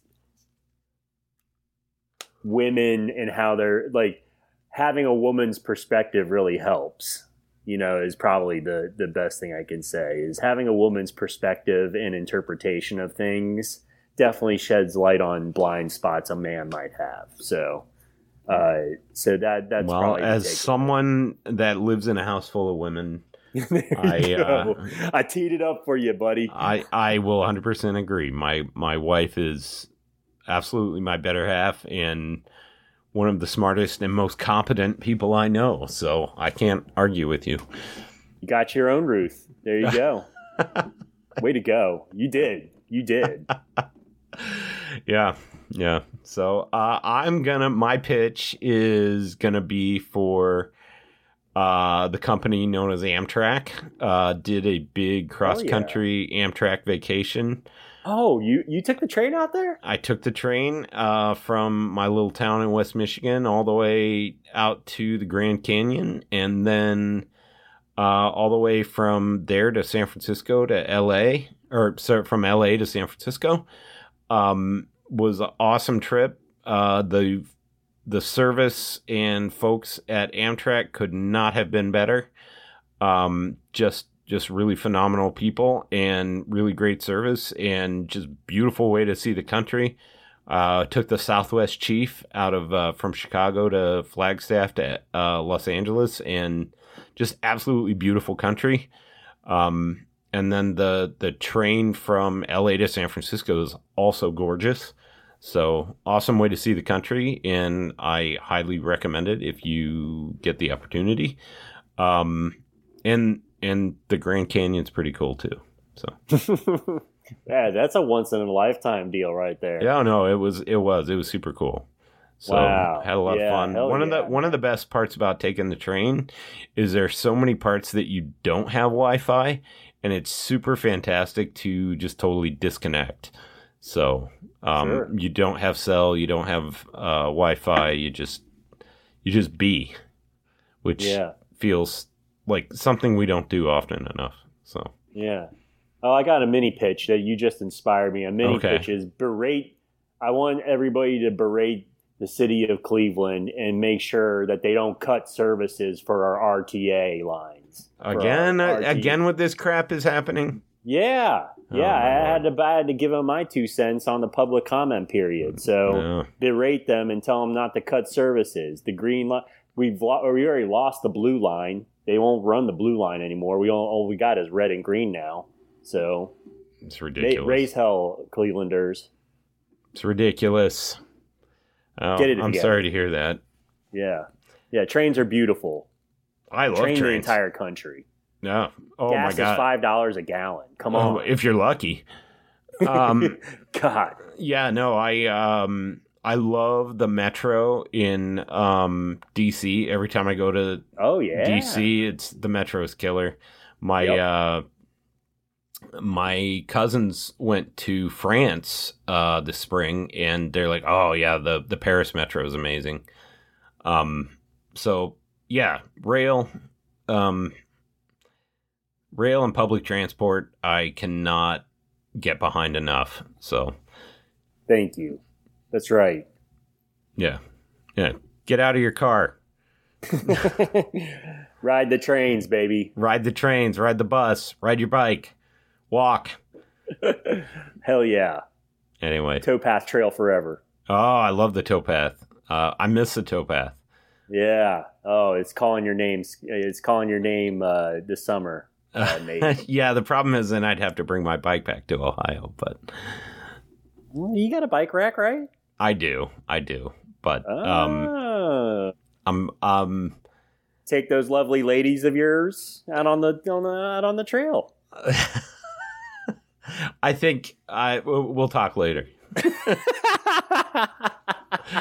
women and how they're like having a woman's perspective really helps. You know, is probably the, the best thing I can say is having a woman's perspective and interpretation of things definitely sheds light on blind spots a man might have. So, uh, so that that's well, probably as someone that lives in a house full of women, I uh, I teed it up for you, buddy. I I will one hundred percent agree. My my wife is absolutely my better half and one of the smartest and most competent people I know, so I can't argue with you. You got your own Ruth. There you go. Way to go. You did. You did. yeah. Yeah. So uh, I'm going to, my pitch is going to be for uh, the company known as Amtrak. Uh, did a big cross-country oh, yeah. Amtrak vacation. Oh, you, you took the train out there? I took the train uh, from my little town in West Michigan all the way out to the Grand Canyon, and then uh, all the way from there to San Francisco to L A, or sorry, from L A to San Francisco. Um, was an awesome trip. Uh, the the service and folks at Amtrak could not have been better. Um, just Just really phenomenal people and really great service and just beautiful way to see the country. Uh, took the Southwest Chief out of uh, from Chicago to Flagstaff to uh, Los Angeles, and just absolutely beautiful country. Um, and then the the train from L A to San Francisco is also gorgeous. So awesome way to see the country, and I highly recommend it if you get the opportunity. Um, and And the Grand Canyon's pretty cool too. So, yeah, that's a once in a lifetime deal right there. Yeah, no, it was, it was, it was super cool. So wow. had a lot yeah, of fun. One yeah. of the one of the best parts about taking the train is there's so many parts that you don't have Wi-Fi, and it's super fantastic to just totally disconnect. So um, sure. you don't have cell, you don't have uh, Wi-Fi, you just you just be, which yeah. feels like something we don't do often enough. So yeah. Oh, I got a mini pitch that you just inspired me. A mini okay. pitch is berate. I want everybody to berate the city of Cleveland and make sure that they don't cut services for our R T A lines. Again, uh, again, with this crap is happening. Yeah, yeah. Oh, I had to I had to give them my two cents on the public comment period. So yeah. berate them and tell them not to cut services. The green line, we've lo- or we already lost the blue line. They won't run the blue line anymore. We all, all we got is red and green now. So it's ridiculous. Raise hell, Clevelanders. It's ridiculous. Oh, Get it I'm together. sorry to hear that. Yeah, yeah. Trains are beautiful. I love Train trains. the entire country. Yeah. Oh Gas my god. is five dollars a gallon. Come oh, on, if you're lucky. Um, God. Yeah. No. I um. I love the metro in um, D C. Every time I go to oh yeah D C, it's the metro is killer. My yep. uh, my cousins went to France uh, this spring, and they're like, "Oh yeah, the the Paris metro is amazing." Um, so yeah, rail, um, rail and public transport, I cannot get behind enough. So, thank you. That's right. Yeah. Yeah. Get out of your car. Ride the trains, baby. Ride the trains. Ride the bus. Ride your bike. Walk. Hell yeah. Anyway. Towpath Trail forever. Oh, I love the towpath. Uh, I miss the towpath. Yeah. Oh, it's calling your name. It's calling your name uh, this summer. Uh, yeah, the problem is then I'd have to bring my bike back to Ohio, but... Well, you got a bike rack, right? I do, I do, but oh. um, I'm um, take those lovely ladies of yours out on the on the out on the trail. I think I we'll, we'll talk later.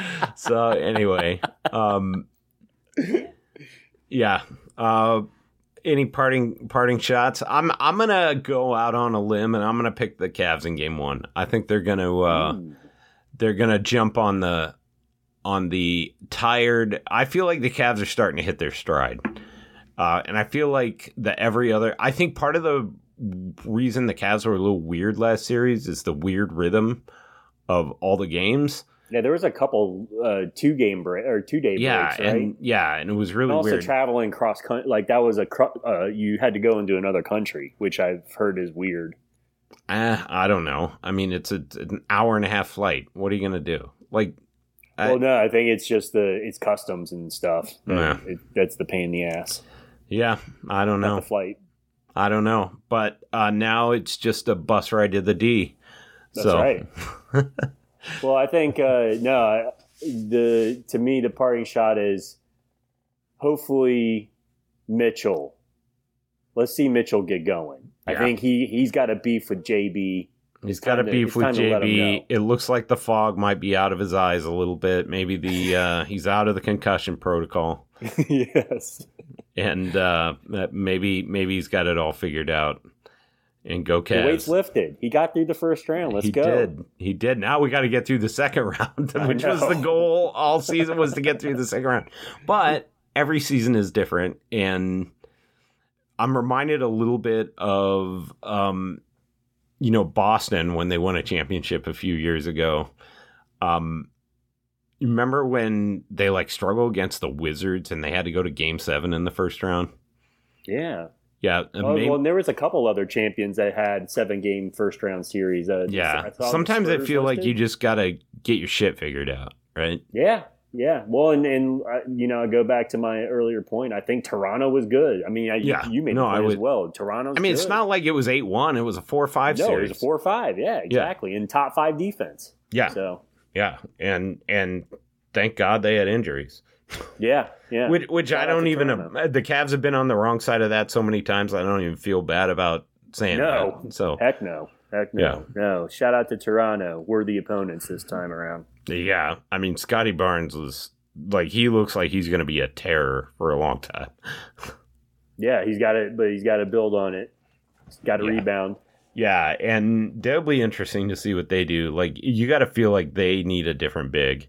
So anyway, um, yeah, uh, any parting parting shots? I'm I'm gonna go out on a limb and I'm gonna pick the Cavs in game one. I think they're gonna uh, they're gonna jump on the on the tired. I feel like the Cavs are starting to hit their stride, uh, and I feel like the every other. I think part of the reason the Cavs were a little weird last series is the weird rhythm of all the games. Yeah, there was a couple uh, two game break or two day yeah, breaks, right? And, yeah, and it was really and also weird. traveling cross country, like that was a uh, you had to go into another country, which I've heard is weird. Eh, I don't know. I mean, it's, a, it's an hour and a half flight. What are you gonna do? Like, well, I, no, I think it's just the it's customs and stuff. Yeah. It, that's the pain in the ass. Yeah, I don't know. Not the flight. I don't know, but uh, now it's just a bus ride to the D. That's so. right. Well, I think uh, no. The to me, the parting shot is hopefully Mitchell. Let's see Mitchell get going. Yeah. I think he he's got a beef with J B. He's got a beef with J B. It looks like the fog might be out of his eyes a little bit. Maybe the uh, he's out of the concussion protocol. Yes, and uh, maybe maybe he's got it all figured out. And go Cavs. The weight's lifted. He got through the first round. Let's he go. He did. He did. Now we got to get through the second round, which was the goal all season, was to get through the second round. But every season is different, and I'm reminded a little bit of, um, you know, Boston when they won a championship a few years ago. Um, you remember when they like struggled against the Wizards and they had to go to Game Seven in the first round? Yeah. Yeah, well, maybe, well, and there was a couple other champions that had seven game first round series. Uh, yeah, sometimes I feel like you just gotta get your shit figured out, right? Yeah, yeah. Well, and and uh, you know, I go back to my earlier point. I think Toronto was good. I mean, I, yeah, you, you made no, the point I would, as well. Toronto's I mean, good. It's not like it was eight one. It was a four five no, series. it was a four five. Yeah, exactly. Yeah. In top five defense. Yeah. So yeah, and and thank God they had injuries. Yeah, yeah. Which, which I don't even. Uh, the Cavs have been on the wrong side of that so many times. I don't even feel bad about saying no. that. So heck no, heck no, yeah. no. Shout out to Toronto, worthy opponents this time around. Yeah, I mean Scotty Barnes was like he looks like he's going to be a terror for a long time. Yeah, he's got it, but he's got to build on it. He's got to yeah. rebound. Yeah, and that'll be interesting to see what they do. Like you got to feel like they need a different big.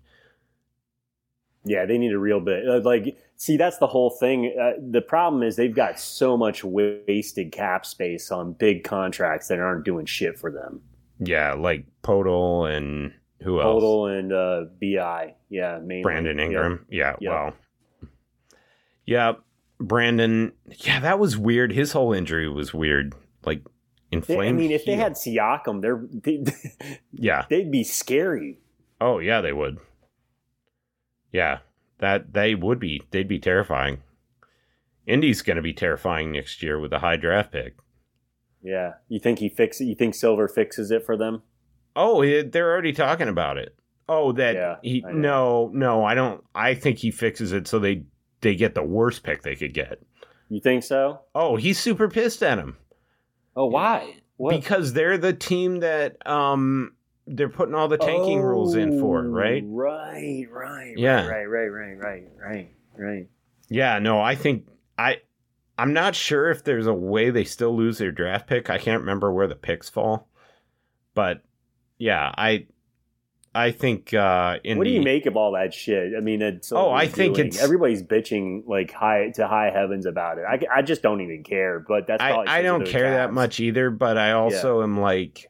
Yeah, they need a real bit. Uh, like, see, that's the whole thing. Uh, the problem is they've got so much wasted cap space on big contracts that aren't doing shit for them. Yeah, like Podol and who else? Podol and uh, B I. Yeah, mainly. Brandon Ingram. Yeah, yeah, well. Yeah, Brandon. Yeah, that was weird. His whole injury was weird. Like, inflamed. I mean, if heel. they had Siakam, they're, they, yeah. they'd be scary. Oh, yeah, they would. Yeah, that they would be. They'd be terrifying. Indy's going to be terrifying next year with a high draft pick. Yeah, you think he fix it? You think Silver fixes it for them? Oh, they're already talking about it. Oh, that yeah, he no, no, I don't. I think he fixes it so they they get the worst pick they could get. You think so? Oh, he's super pissed at him. Oh, why? What? Because they're the team that um. they're putting all the tanking oh, rules in for, right? Right, right, yeah. right, right, right, right, right, right. Yeah, no, I think I, I'm not sure if there's a way they still lose their draft pick. I can't remember where the picks fall, but yeah, I, I think. Uh, in what do the, you make of all that shit? I mean, it's oh, I think doing. it's everybody's bitching like high to high heavens about it. I, I just don't even care. But that's I, I don't care Cavs. that much either. But I also yeah. am like.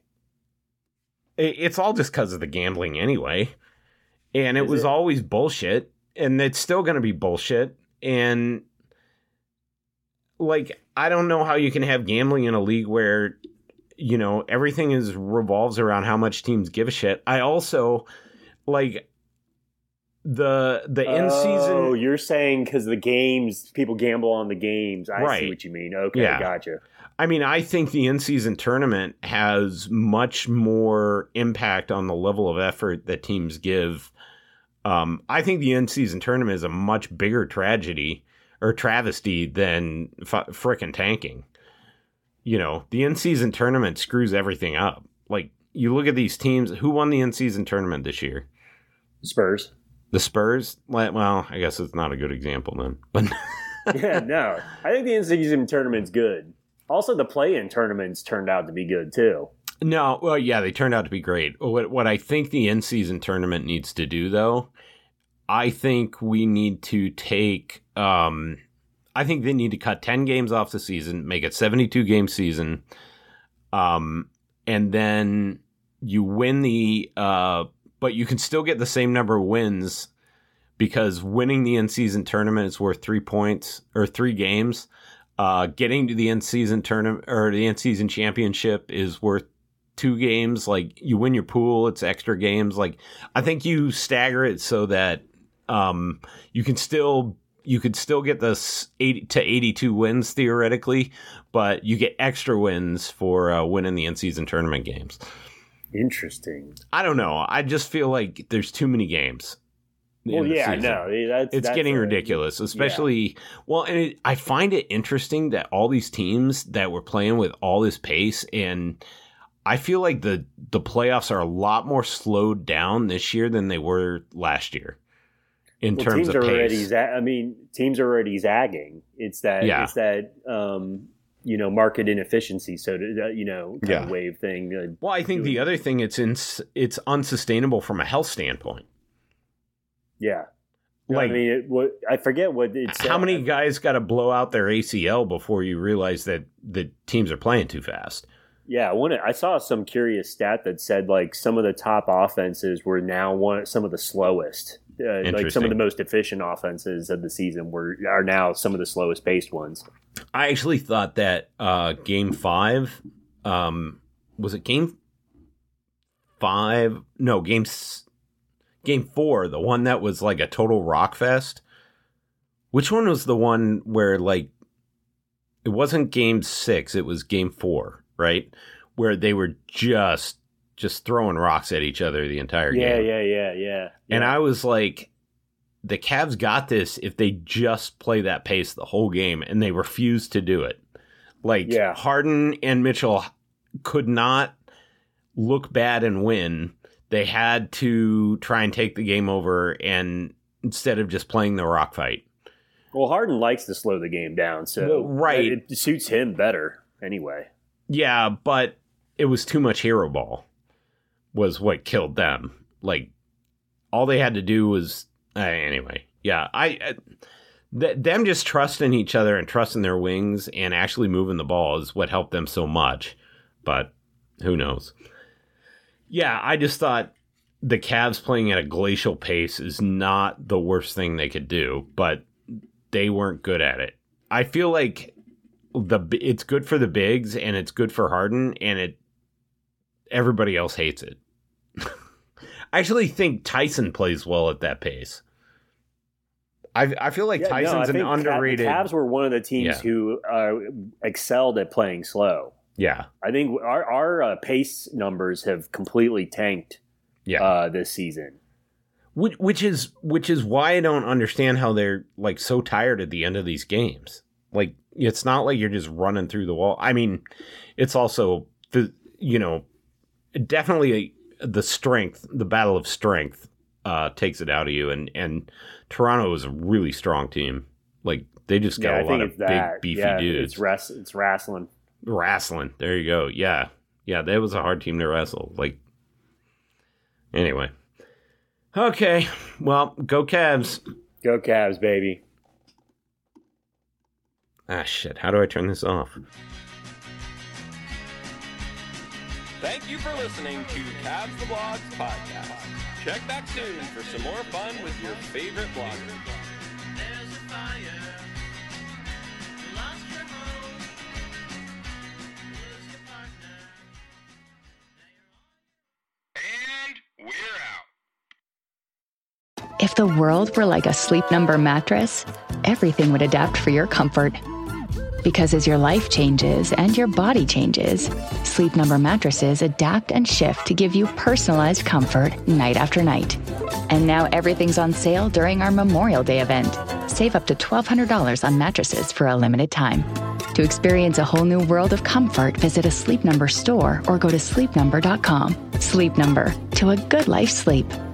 It's all just because of the gambling anyway. And it Is was it? always bullshit. And it's still going to be bullshit. And, like, I don't know how you can have gambling in a league where, you know, everything is revolves around how much teams give a shit. I also, like, the the oh, in-season... Oh, you're saying because the games, people gamble on the games. I right. see what you mean. Okay, yeah. gotcha. I mean, I think the in-season tournament has much more impact on the level of effort that teams give. Um, I think the in-season tournament is a much bigger tragedy or travesty than f- frickin' tanking. You know, the in-season tournament screws everything up. Like, you look at these teams. Who won the in-season tournament this year? Spurs. The Spurs? Well, I guess it's not a good example then. But Yeah, no. I think the in-season tournament's good. Also, the play-in tournaments turned out to be good, too. No, well, yeah, they turned out to be great. What, what I think the in-season tournament needs to do, though, I think we need to take... Um, I think they need to cut ten games off the season, make it seventy-two game season, um, and then you win the... Uh, but you can still get the same number of wins because winning the in-season tournament is worth three points or three games. Uh, getting to the in-season tournament or the in-season championship is worth two games. Like, you win your pool, it's extra games. Like, I think you stagger it so that um, you can still you could still get this eighty to eighty-two wins theoretically, but you get extra wins for uh, winning the in-season tournament games. Interesting. I don't know. I just feel like there's too many games. Well, yeah, no, that's it's that's getting a, ridiculous, especially yeah. well, and it, I find it interesting that all these teams that were playing with all this pace, and I feel like the the playoffs are a lot more slowed down this year than they were last year in well, terms teams of are pace. Already za- I mean, teams are already zagging. It's that yeah. it's that um, you know, market inefficiency, so to, uh, you know, kind yeah. of wave thing. Uh, well, I think doing, the other thing it's in, it's unsustainable from a health standpoint. Yeah. Like, I mean, it, what, I forget what it's. How many guys got to blow out their A C L before you realize that the teams are playing too fast? Yeah, one, I saw some curious stat that said like some of the top offenses were now one some of the slowest. Uh, like some of the most efficient offenses of the season were are now some of the slowest paced ones. I actually thought that uh, game five, um, was it game five? No, game game four, the one that was like a total rock fest. Which one was the one where like it wasn't game six, it was game four, right? Where they were just just throwing rocks at each other the entire yeah, game. Yeah, yeah, yeah, yeah. And I was like, the Cavs got this if they just play that pace the whole game, and they refused to do it. Like, yeah. Harden and Mitchell could not look bad and win. They had to try and take the game over, and instead of just playing the rock fight. Well, Harden likes to slow the game down, so well, right. it suits him better anyway. Yeah, but it was too much hero ball was what killed them. Like, all they had to do was... Uh, anyway, yeah, I... I th- them just trusting each other and trusting their wings and actually moving the ball is what helped them so much. But who knows? Yeah, I just thought the Cavs playing at a glacial pace is not the worst thing they could do, but they weren't good at it. I feel like the it's good for the bigs and it's good for Harden, and it everybody else hates it. I actually think Tyson plays well at that pace. I I feel like yeah, Tyson's no, an underrated. The Cavs were one of the teams yeah. who uh, excelled at playing slow. Yeah, I think our our uh, pace numbers have completely tanked. Yeah, uh, this season. Which which is which is why I don't understand how they're like so tired at the end of these games. Like, it's not like you're just running through the wall. I mean, it's also the you know definitely the strength, the battle of strength, uh, takes it out of you. And and Toronto is a really strong team. Like, they just got yeah, a lot of that. big beefy yeah, dudes. It's res- it's wrestling. Wrestling. There you go. Yeah, yeah, that was a hard team to wrestle. Like, anyway. Okay, well, go Cavs. Go Cavs, baby. Ah, shit. How do I turn this off? Thank you for listening to Cavs the Blogs podcast. Check back soon for some more fun with your favorite bloggers. There's a fire. You lost your home. Where's your partner? And we're out. If the world were like a Sleep Number mattress, everything would adapt for your comfort. Because as your life changes and your body changes, Sleep Number mattresses adapt and shift to give you personalized comfort night after night. And now everything's on sale during our Memorial Day event. Save up to twelve hundred dollars on mattresses for a limited time. To experience a whole new world of comfort, visit a Sleep Number store or go to sleep number dot com. Sleep Number, to a good life sleep.